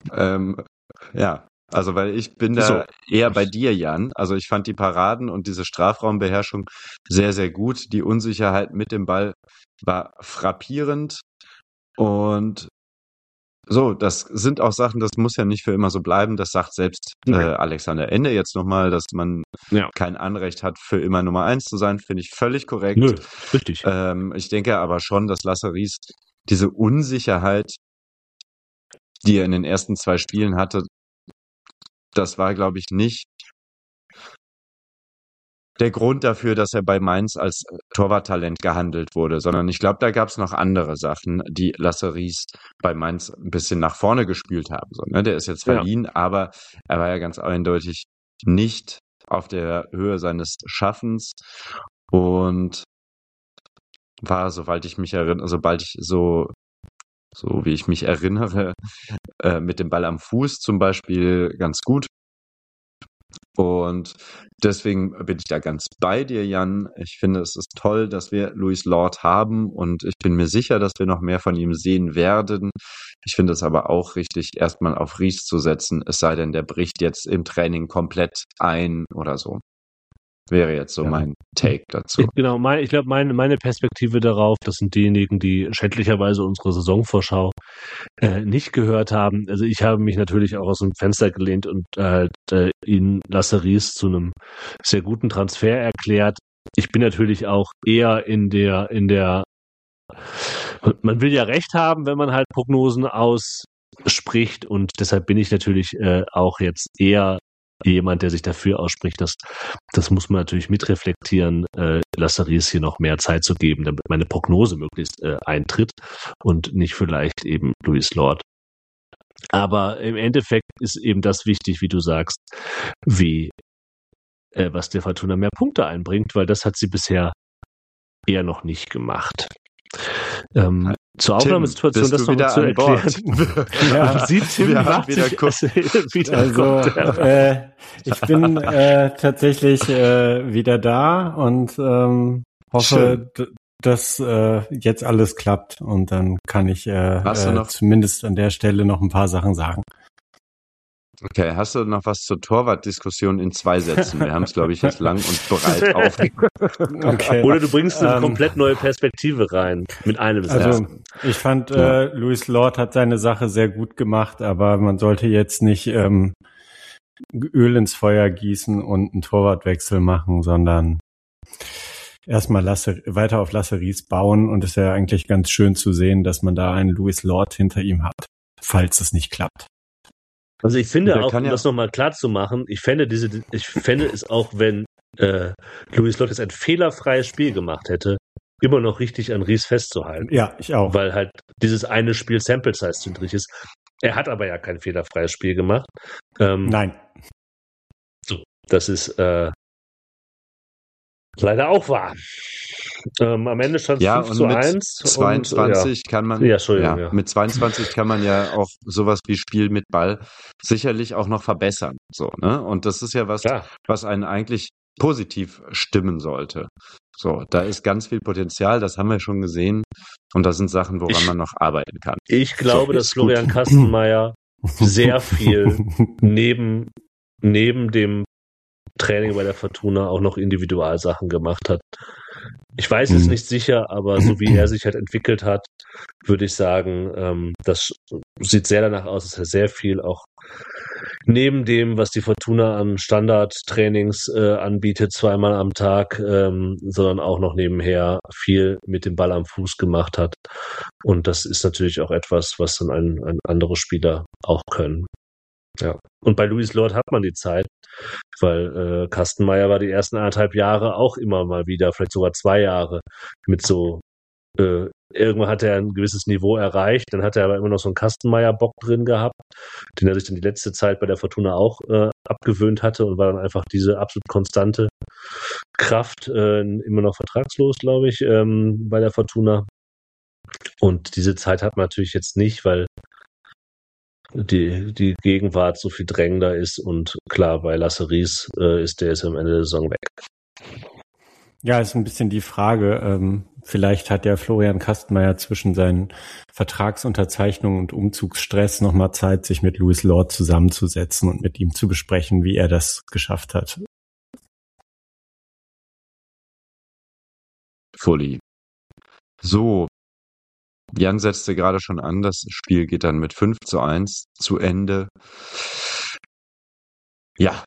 Also weil ich bin da eher bei dir, Jan. Also ich fand die Paraden und diese Strafraumbeherrschung sehr, sehr gut. Die Unsicherheit mit dem Ball war frappierend und so, das sind auch Sachen, das muss ja nicht für immer so bleiben. Das sagt selbst Alexander Ende jetzt nochmal, dass man kein Anrecht hat, für immer Nummer 1 zu sein, finde ich völlig korrekt. Nö, richtig. Ich denke aber schon, dass Lasse Ries diese Unsicherheit, die er in den ersten 2 Spielen hatte, das war, glaube ich, nicht der Grund dafür, dass er bei Mainz als Torwarttalent gehandelt wurde, sondern ich glaube, da gab es noch andere Sachen, die Lasse Ries bei Mainz ein bisschen nach vorne gespült haben. So, ne? Der ist jetzt verliehen, aber er war ja ganz eindeutig nicht auf der Höhe seines Schaffens und war, sobald ich mich erinnere, so wie ich mich erinnere, mit dem Ball am Fuß zum Beispiel ganz gut. Und deswegen bin ich da ganz bei dir, Jan. Ich finde, es ist toll, dass wir Louis Lord haben und ich bin mir sicher, dass wir noch mehr von ihm sehen werden. Ich finde es aber auch richtig, erstmal auf Ries zu setzen, es sei denn, der bricht jetzt im Training komplett ein oder so. Wäre jetzt so mein Take dazu. Genau, ich glaube, meine Perspektive darauf, das sind diejenigen, die schändlicherweise unsere Saisonvorschau nicht gehört haben. Also ich habe mich natürlich auch aus dem Fenster gelehnt und ihn Lasse Ries zu einem sehr guten Transfer erklärt. Ich bin natürlich auch eher in der man will ja recht haben, wenn man halt Prognosen ausspricht und deshalb bin ich natürlich auch jetzt eher jemand, der sich dafür ausspricht, das muss man natürlich mitreflektieren, Lasse Ries hier noch mehr Zeit zu geben, damit meine Prognose möglichst eintritt und nicht vielleicht eben Louis Lord. Aber im Endeffekt ist eben das wichtig, wie du sagst, was der Fortuna mehr Punkte einbringt, weil das hat sie bisher eher noch nicht gemacht. Zur Aufnahmesituation das noch zu erklären. Ja, sieht Tim wieder also, ich bin tatsächlich wieder da und hoffe, dass jetzt alles klappt und dann kann ich zumindest an der Stelle noch ein paar Sachen sagen. Okay, hast du noch was zur Torwartdiskussion in 2 Sätzen? Wir haben es, glaube ich, jetzt lang und breit aufgegeben. Okay. Oder du bringst eine komplett neue Perspektive rein mit einem Satz. Also ich fand, Louis Lord hat seine Sache sehr gut gemacht, aber man sollte jetzt nicht Öl ins Feuer gießen und einen Torwartwechsel machen, sondern erstmal weiter auf Lasse Ries bauen und es ist ja eigentlich ganz schön zu sehen, dass man da einen Louis Lord hinter ihm hat, falls es nicht klappt. Also ich finde auch, um das nochmal klar zu machen, ich fände es auch, wenn Louis Lord jetzt ein fehlerfreies Spiel gemacht hätte, immer noch richtig an Ries festzuhalten. Ja, ich auch. Weil halt dieses eine Spiel Sample Size zu niedrig ist. Er hat aber ja kein fehlerfreies Spiel gemacht. Nein. So, das ist leider auch wahr. Am Ende stand es 5:1. 22 kann man, Entschuldigung, ja. mit 22 kann man ja auch sowas wie Spiel mit Ball sicherlich auch noch verbessern. So, ne? Und das ist ja was einen eigentlich positiv stimmen sollte. So, da ist ganz viel Potenzial, das haben wir schon gesehen. Und da sind Sachen, woran man noch arbeiten kann. Ich glaube, dass Florian Kastenmeier sehr viel neben dem Training bei der Fortuna auch noch Individualsachen gemacht hat. Ich weiß es nicht sicher, aber so wie er sich halt entwickelt hat, würde ich sagen, das sieht sehr danach aus, dass er sehr viel auch neben dem, was die Fortuna an Standardtrainings anbietet, 2-mal am Tag, sondern auch noch nebenher viel mit dem Ball am Fuß gemacht hat. Und das ist natürlich auch etwas, was dann ein andere Spieler auch können. Ja. Und bei Louis Lord hat man die Zeit, weil Kastenmeier war die ersten 1,5 Jahre auch immer mal wieder, vielleicht sogar 2 Jahre, mit so, irgendwann hat er ein gewisses Niveau erreicht, dann hat er aber immer noch so einen Kastenmeier-Bock drin gehabt, den er sich dann die letzte Zeit bei der Fortuna auch abgewöhnt hatte und war dann einfach diese absolut konstante Kraft, immer noch vertragslos, glaube ich, bei der Fortuna. Und diese Zeit hat man natürlich jetzt nicht, weil die Gegenwart so viel drängender ist und klar, bei Lasse Ries ist am Ende der Saison weg. Ja, ist ein bisschen die Frage. Vielleicht hat ja Florian Kastenmeier zwischen seinen Vertragsunterzeichnungen und Umzugsstress nochmal Zeit, sich mit Louis Lord zusammenzusetzen und mit ihm zu besprechen, wie er das geschafft hat. Fully. So, Jan setzte gerade schon an, das Spiel geht dann mit 5:1 zu Ende. Ja.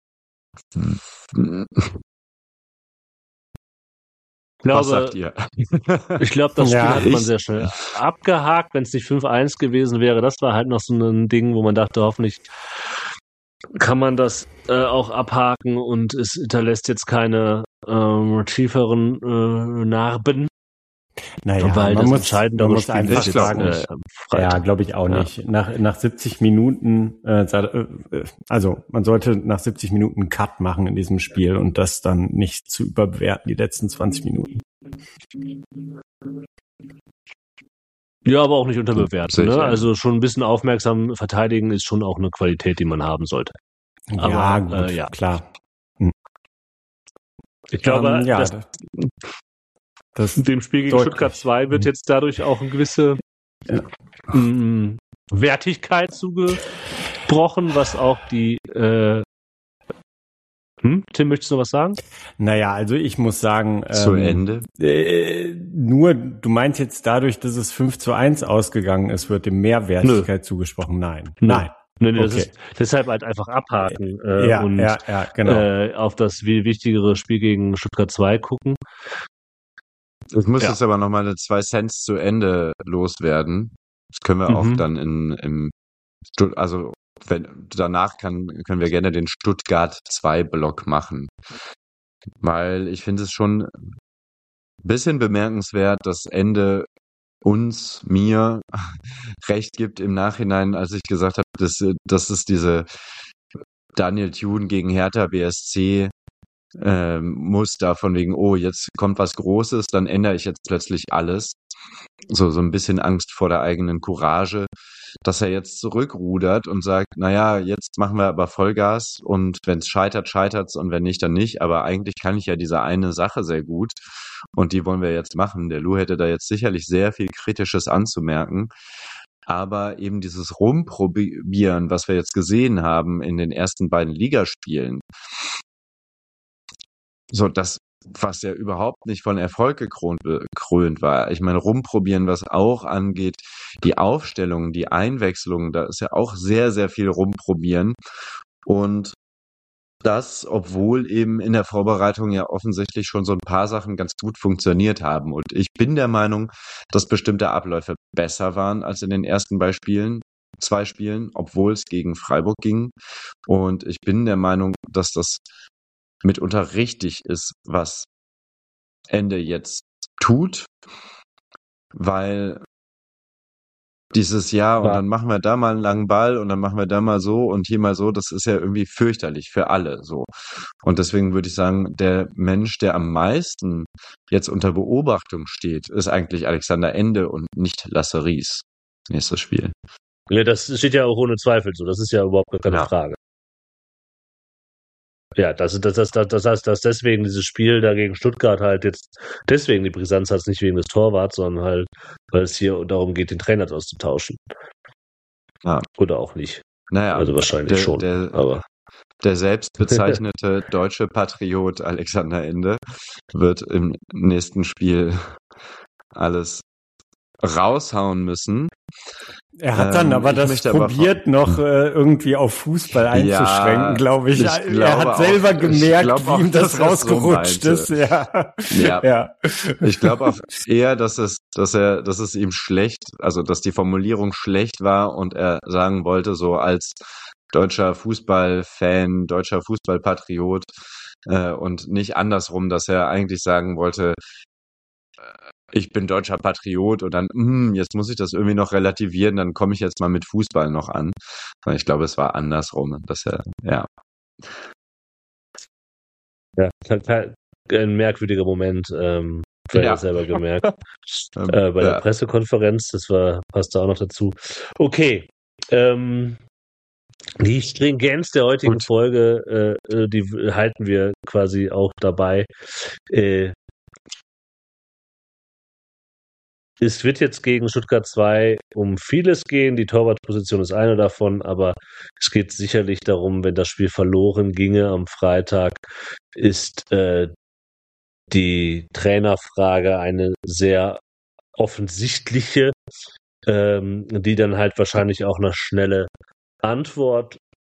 Was sagt ihr? Ich glaube, das Spiel hat man sehr schnell abgehakt, wenn es nicht 5:1 gewesen wäre. Das war halt noch so ein Ding, wo man dachte, hoffentlich kann man das auch abhaken und es hinterlässt jetzt keine tieferen Narben. Naja, weil man das muss entscheidendere Spiel einfach sagen, ja, glaube ich auch nicht. Nach 70 Minuten, also man sollte nach 70 Minuten einen Cut machen in diesem Spiel und das dann nicht zu überbewerten, die letzten 20 Minuten. Ja, aber auch nicht unterbewerten. Ne? Also schon ein bisschen aufmerksam verteidigen ist schon auch eine Qualität, die man haben sollte. Aber, gut, klar. Ich glaube, das dem Spiel gegen Stuttgart 2 wird jetzt dadurch auch eine gewisse Wertigkeit zugebrochen, was auch die Tim, möchtest du noch was sagen? Naja, also ich muss sagen, zu Ende. Nur, du meinst jetzt dadurch, dass es 5:1 ausgegangen ist, wird dem mehr Wertigkeit zugesprochen? Nein. Nee, das ist deshalb halt einfach abhaken genau. Auf das viel wichtigere Spiel gegen Stuttgart 2 gucken. Ich muss jetzt aber nochmal eine 2 Cents zu Ende loswerden. Das können wir auch dann also danach können wir gerne den Stuttgart 2 Block machen. Weil ich finde es schon ein bisschen bemerkenswert, dass Ende mir recht gibt im Nachhinein, als ich gesagt habe, dass es diese Daniel Thune gegen Hertha BSC Muster von wegen, oh, jetzt kommt was Großes, dann ändere ich jetzt plötzlich alles. So ein bisschen Angst vor der eigenen Courage, dass er jetzt zurückrudert und sagt, naja, jetzt machen wir aber Vollgas und wenn es scheitert, scheitert's und wenn nicht, dann nicht. Aber eigentlich kann ich ja diese eine Sache sehr gut und die wollen wir jetzt machen. Der Lou hätte da jetzt sicherlich sehr viel Kritisches anzumerken. Aber eben dieses Rumprobieren, was wir jetzt gesehen haben in den ersten beiden Ligaspielen, so das, was ja überhaupt nicht von Erfolg gekrönt war. Ich meine, rumprobieren, was auch angeht, die Aufstellung, die Einwechslung, da ist ja auch sehr, sehr viel rumprobieren. Und das, obwohl eben in der Vorbereitung ja offensichtlich schon so ein paar Sachen ganz gut funktioniert haben. Und ich bin der Meinung, dass bestimmte Abläufe besser waren als in den ersten 2 Spielen, obwohl es gegen Freiburg ging. Und ich bin der Meinung, dass das mitunter richtig ist, was Ende jetzt tut, weil Dieses Jahr und Ja. dann machen wir da mal einen langen Ball und dann machen wir da mal so und hier mal so, das ist ja irgendwie fürchterlich für alle so. Und deswegen würde ich sagen, der Mensch, der am meisten jetzt unter Beobachtung steht, ist eigentlich Alexander Ende und nicht Lasse Ries. Nächstes Spiel. Ja, das steht ja auch ohne Zweifel so. Das ist ja überhaupt gar keine Ja. Frage. Ja, das heißt, dass deswegen dieses Spiel da gegen Stuttgart halt jetzt deswegen die Brisanz hat, nicht wegen des Torwarts, sondern halt, weil es hier darum geht, den Trainer auszutauschen. Ja. Oder auch nicht. Naja, Also wahrscheinlich schon. Aber der selbstbezeichnete deutsche Patriot Alexander Ende wird im nächsten Spiel alles raushauen müssen. Er hat dann aber das probiert, noch irgendwie auf Fußball einzuschränken, glaube ich. Er hat selber gemerkt, wie ihm das rausgerutscht ist. Ja. Ich glaube auch eher, dass es ihm schlecht, also dass die Formulierung schlecht war und er sagen wollte, so als deutscher Fußballfan, deutscher Fußballpatriot und nicht andersrum, dass er eigentlich sagen wollte, ich bin deutscher Patriot und dann, jetzt muss ich das irgendwie noch relativieren, dann komme ich jetzt mal mit Fußball noch an. Ich glaube, es war andersrum, dass er, ja. Ja, ein merkwürdiger Moment, vielleicht auch selber gemerkt. Bei der Pressekonferenz, passt da auch noch dazu. Okay, die Stringenz der heutigen Folge, die halten wir quasi auch dabei. Es wird jetzt gegen Stuttgart 2 um vieles gehen. Die Torwartposition ist eine davon, aber es geht sicherlich darum, wenn das Spiel verloren ginge am Freitag, ist die Trainerfrage eine sehr offensichtliche, die dann halt wahrscheinlich auch eine schnelle Antwort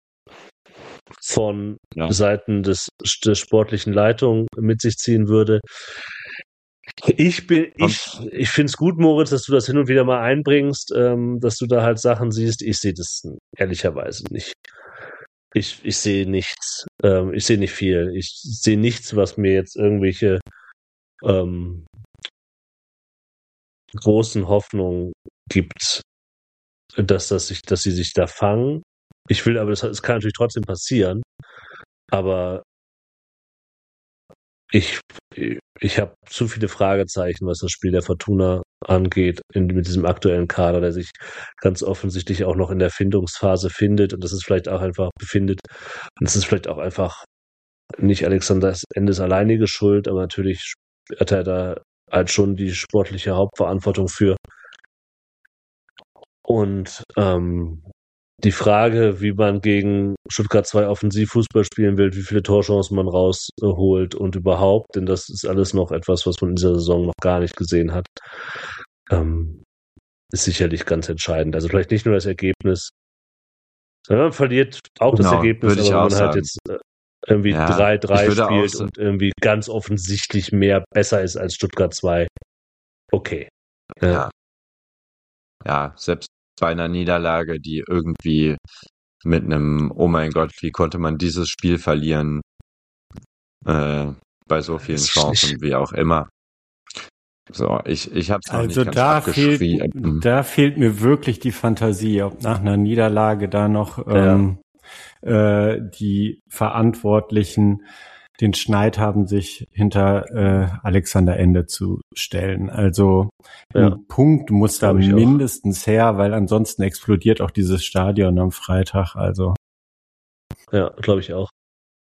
von Seiten der sportlichen Leitung mit sich ziehen würde. Ich finde es gut, Moritz, dass du das hin und wieder mal einbringst, dass du da halt Sachen siehst. Ich sehe das ehrlicherweise nicht. Ich sehe nichts. Ich sehe nicht viel. Ich sehe nichts, was mir jetzt irgendwelche großen Hoffnungen gibt, dass sie sich da fangen. Ich will aber, es kann natürlich trotzdem passieren, aber ich habe zu viele Fragezeichen, was das Spiel der Fortuna angeht, mit diesem aktuellen Kader, der sich ganz offensichtlich auch noch in der Findungsphase findet und das ist vielleicht auch einfach befindet. Und es ist vielleicht auch einfach nicht Alexander Endes alleinige Schuld, aber natürlich hat er da halt schon die sportliche Hauptverantwortung für. Und die Frage, wie man gegen Stuttgart 2 Offensivfußball spielen will, wie viele Torchancen man rausholt und überhaupt, denn das ist alles noch etwas, was man in dieser Saison noch gar nicht gesehen hat, ist sicherlich ganz entscheidend. Also vielleicht nicht nur das Ergebnis, man verliert auch das Ergebnis, aber wenn man halt jetzt irgendwie 3-3 spielt und irgendwie ganz offensichtlich besser ist als Stuttgart 2, okay. Ja, selbst bei einer Niederlage, die irgendwie mit einem, oh mein Gott, wie konnte man dieses Spiel verlieren, bei so vielen Chancen, wie auch immer. So, ich habe es noch nicht ganz abgeschrieben. Da fehlt mir wirklich die Fantasie, ob nach einer Niederlage da noch die Verantwortlichen den Schneid haben, sich hinter Alexander Ende zu stellen. Also ein Punkt muss da mindestens her, weil ansonsten explodiert auch dieses Stadion am Freitag. Also ja, glaube ich auch.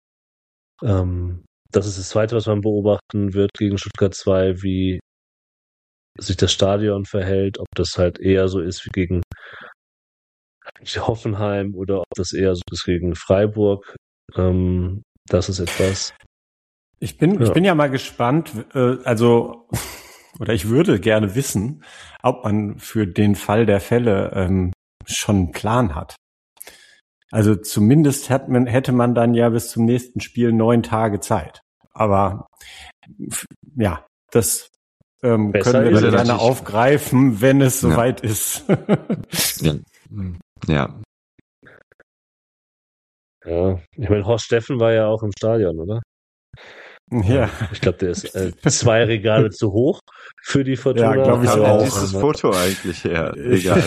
Das ist das Zweite, was man beobachten wird gegen Stuttgart 2, wie sich das Stadion verhält, ob das halt eher so ist wie gegen Hoffenheim oder ob das eher so ist gegen Freiburg. Das ist etwas. Ich bin ja mal gespannt, oder ich würde gerne wissen, ob man für den Fall der Fälle schon einen Plan hat. Also zumindest hätte man dann ja bis zum nächsten Spiel 9 Tage Zeit. Aber ja, das können wir dann gerne aufgreifen, wenn es soweit ist. Ja. Ja, ich meine, Horst Steffen war ja auch im Stadion, oder? Ja. Ich glaube, der ist 2 Regale zu hoch für die Fortuna. Ja, glaube ich Wo auch. kommt dieses Foto eigentlich her? Egal.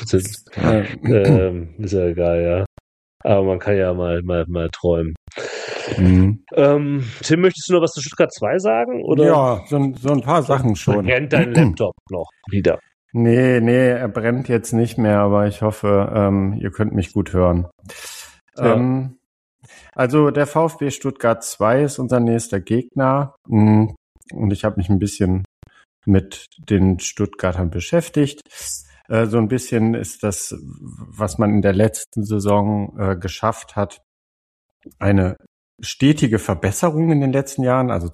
Ist ja egal, ja. Aber man kann ja mal träumen. Mhm. Tim, möchtest du noch was zu Stuttgart 2 sagen? Oder Ja, so ein paar Sachen schon. brennt dein Laptop noch wieder? Nee, er brennt jetzt nicht mehr, aber ich hoffe, ihr könnt mich gut hören. Ja. Also der VfB Stuttgart 2 ist unser nächster Gegner. Und ich habe mich ein bisschen mit den Stuttgartern beschäftigt. So ein bisschen ist das, was man in der letzten Saison geschafft hat, eine stetige Verbesserung in den letzten Jahren. Also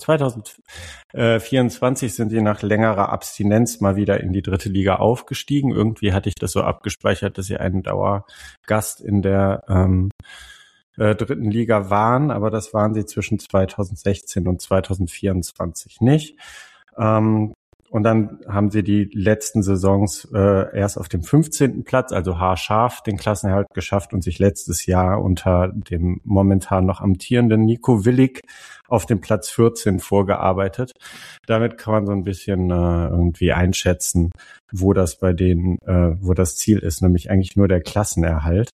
2024 sind sie nach längerer Abstinenz mal wieder in die 3. Liga aufgestiegen. Irgendwie hatte ich das so abgespeichert, dass sie einen Dauergast in der 3. Liga waren, aber das waren sie zwischen 2016 und 2024 nicht. Und dann haben sie die letzten Saisons erst auf dem 15. Platz, also haarscharf, den Klassenerhalt geschafft und sich letztes Jahr unter dem momentan noch amtierenden Nico Willig auf dem Platz 14 vorgearbeitet. Damit kann man so ein bisschen irgendwie einschätzen, wo das bei denen, wo das Ziel ist, nämlich eigentlich nur der Klassenerhalt.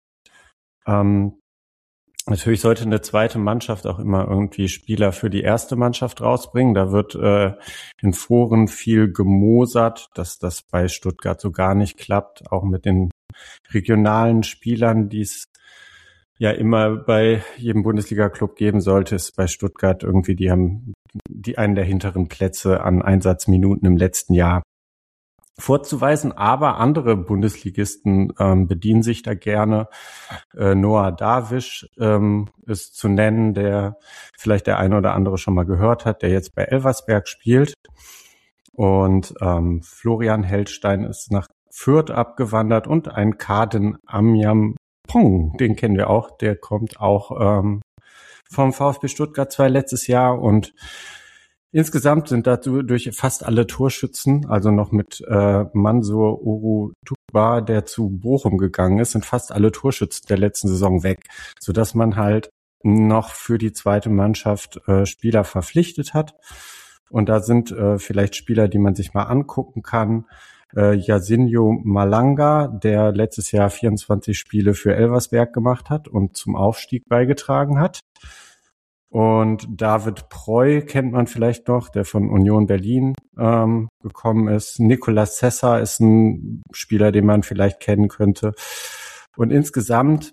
Natürlich sollte eine zweite Mannschaft auch immer irgendwie Spieler für die erste Mannschaft rausbringen. Da wird in Foren viel gemosert, dass das bei Stuttgart so gar nicht klappt, auch mit den regionalen Spielern, die es ja immer bei jedem Bundesliga-Club geben sollte, ist bei Stuttgart irgendwie, die haben einen der hinteren Plätze an Einsatzminuten im letzten Jahr vorzuweisen, aber andere Bundesligisten bedienen sich da gerne. Noah Davisch ist zu nennen, der vielleicht der eine oder andere schon mal gehört hat, der jetzt bei Elversberg spielt. Und Florian Heldstein ist nach Fürth abgewandert und ein Kaden Amyam Pong, den kennen wir auch, der kommt auch vom VfB Stuttgart 2 letztes Jahr und insgesamt sind dazu durch fast alle Torschützen, also noch mit Mansur Uru Tukba, der zu Bochum gegangen ist, sind fast alle Torschützen der letzten Saison weg, sodass man halt noch für die zweite Mannschaft Spieler verpflichtet hat. Und da sind vielleicht Spieler, die man sich mal angucken kann. Yasinho Malanga, der letztes Jahr 24 Spiele für Elversberg gemacht hat und zum Aufstieg beigetragen hat. Und David Preu kennt man vielleicht noch, der von Union Berlin gekommen ist. Nicolas Sessa ist ein Spieler, den man vielleicht kennen könnte. Und insgesamt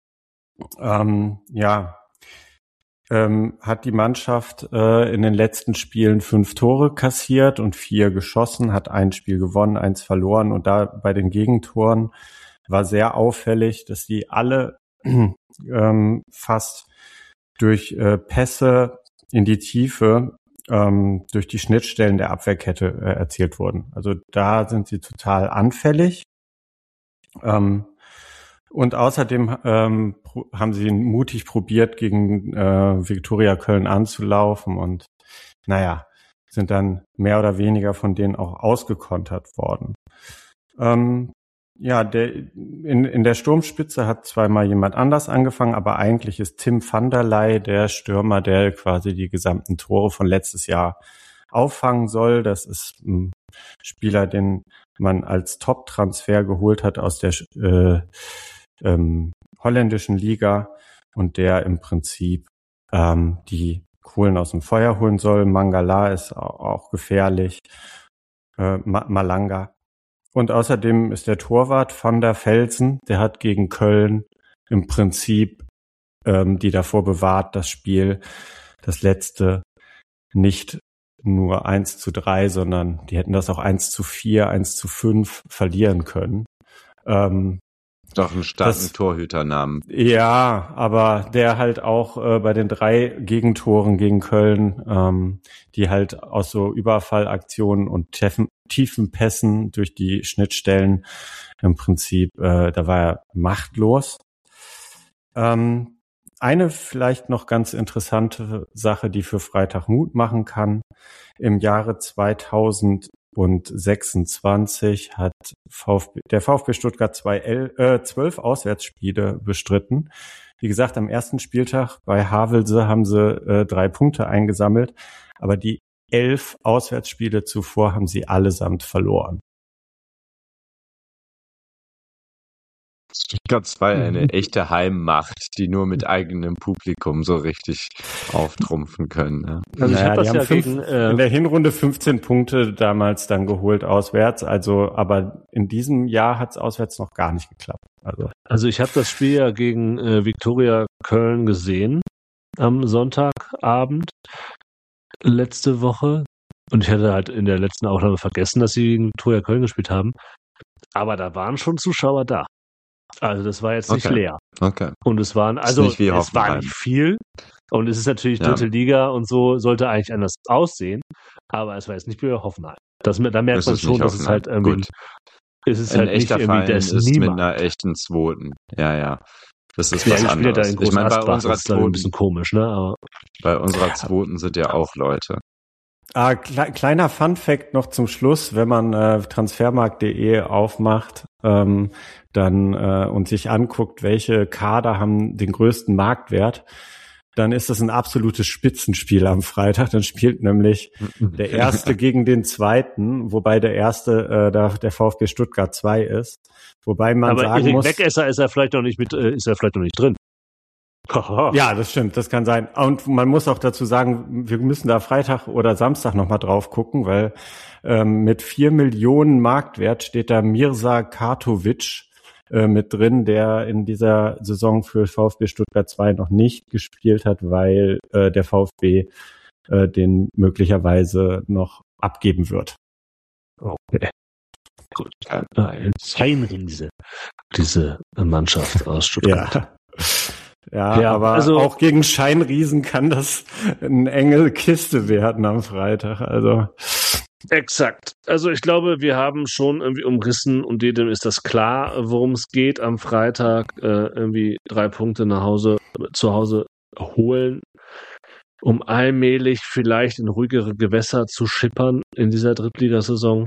hat die Mannschaft in den letzten Spielen 5 Tore kassiert und 4 geschossen, hat ein Spiel gewonnen, 1 verloren. Und da bei den Gegentoren war sehr auffällig, dass die alle fast durch Pässe in die Tiefe durch die Schnittstellen der Abwehrkette erzielt wurden. Also da sind sie total anfällig. Und außerdem haben sie mutig probiert, gegen Viktoria Köln anzulaufen und sind dann mehr oder weniger von denen auch ausgekontert worden. In der Sturmspitze hat zweimal jemand anders angefangen, aber eigentlich ist Tim van der Leij der Stürmer, der quasi die gesamten Tore von letztes Jahr auffangen soll. Das ist ein Spieler, den man als Top-Transfer geholt hat aus der holländischen Liga und der im Prinzip die Kohlen aus dem Feuer holen soll. Mangala ist auch gefährlich. Malanga. Und außerdem ist der Torwart Van der Velzen, der hat gegen Köln im Prinzip die davor bewahrt, das Spiel, das letzte, nicht nur 1:3, sondern die hätten das auch 1:4, 1:5 verlieren können. Doch einen starken Torhüternamen. Ja, aber der halt auch bei den 3 Gegentoren gegen Köln, die halt aus so Überfallaktionen und tiefen Pässen durch die Schnittstellen im Prinzip, da war er machtlos. Eine vielleicht noch ganz interessante Sache, die für Freitag Mut machen kann. Im Jahre 2026 hat der VfB Stuttgart 12 Auswärtsspiele bestritten. Wie gesagt, am ersten Spieltag bei Havelse haben sie 3 Punkte eingesammelt, aber die 11 Auswärtsspiele zuvor haben sie allesamt verloren. Stuttgart 2 eine echte Heimmacht, die nur mit eigenem Publikum so richtig auftrumpfen können. Ne? Also ich die haben in der Hinrunde 15 Punkte damals dann geholt auswärts, aber in diesem Jahr hat es auswärts noch gar nicht geklappt. Also ich habe das Spiel ja gegen Viktoria Köln gesehen am Sonntagabend letzte Woche und ich hatte halt in der letzten Aufnahme vergessen, dass sie gegen Viktoria Köln gespielt haben, aber da waren schon Zuschauer da. Also das war jetzt nicht leer. Okay. Und es waren, es war nicht viel. Und es ist natürlich dritte Liga und so sollte eigentlich anders aussehen. Aber es war jetzt nicht wie Hoffenheim. Da merkt man schon, dass es halt irgendwie, es ist halt nicht irgendwie das ist mit einer echten Zweiten. Ja. Das ist was anderes. Ich meine, bei unserer Zweiten ein bisschen komisch, ne? Aber bei unserer Zweiten sind ja auch Leute. Kleiner Fun-Fact noch zum Schluss, wenn man transfermarkt.de aufmacht, dann und sich anguckt, welche Kader haben den größten Marktwert, dann ist das ein absolutes Spitzenspiel am Freitag. Dann spielt nämlich der Erste gegen den Zweiten, wobei der Erste der VfB Stuttgart 2 ist. Wobei man sagen muss... Aber Wegesser ist er vielleicht noch nicht drin. Ja, das stimmt, das kann sein. Und man muss auch dazu sagen, wir müssen da Freitag oder Samstag nochmal drauf gucken, weil mit 4 Millionen Marktwert steht da Mirza Kartovic mit drin, der in dieser Saison für VfB Stuttgart 2 noch nicht gespielt hat, weil der VfB den möglicherweise noch abgeben wird. Okay. Gut. Ein Scheinriese, diese Mannschaft aus Stuttgart. Ja, aber auch gegen Scheinriesen kann das eine enge Kiste werden am Freitag. Exakt. Also ich glaube, wir haben schon irgendwie umrissen und jedem ist das klar, worum es geht am Freitag. Irgendwie 3 Punkte zu Hause holen, um allmählich vielleicht in ruhigere Gewässer zu schippern in dieser Drittligasaison.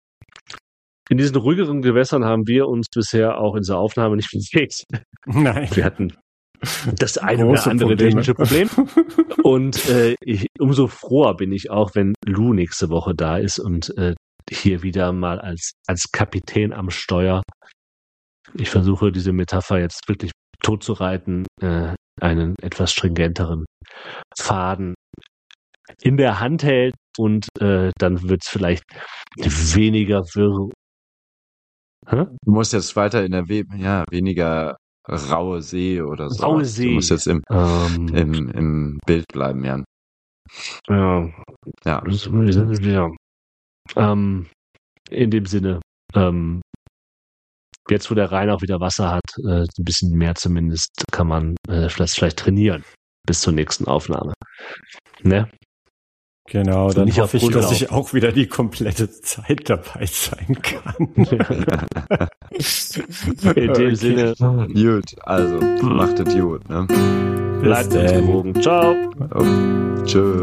In diesen ruhigeren Gewässern haben wir uns bisher auch in dieser Aufnahme nicht bewegt. Nein. Wir hatten das eine oder andere technische Problem. Und umso froher bin ich auch, wenn Lou nächste Woche da ist und hier wieder mal als Kapitän am Steuer. Ich versuche, diese Metapher jetzt wirklich tot zu reiten, einen etwas stringenteren Faden in der Hand hält und dann wird es vielleicht weniger wirr. Du musst jetzt weiter in der weniger raue See oder so. Raue See. Du musst jetzt im Bild bleiben, Jan. Ja. In dem Sinne, jetzt wo der Rhein auch wieder Wasser hat, ein bisschen mehr zumindest, kann man vielleicht trainieren bis zur nächsten Aufnahme. Ne? Genau, so, dann hoffe ich, dass ich auch wieder die komplette Zeit dabei sein kann. In dem Sinne. Gut, also macht es gut. Ne? Bleibt uns gewogen. Ciao. Tschö.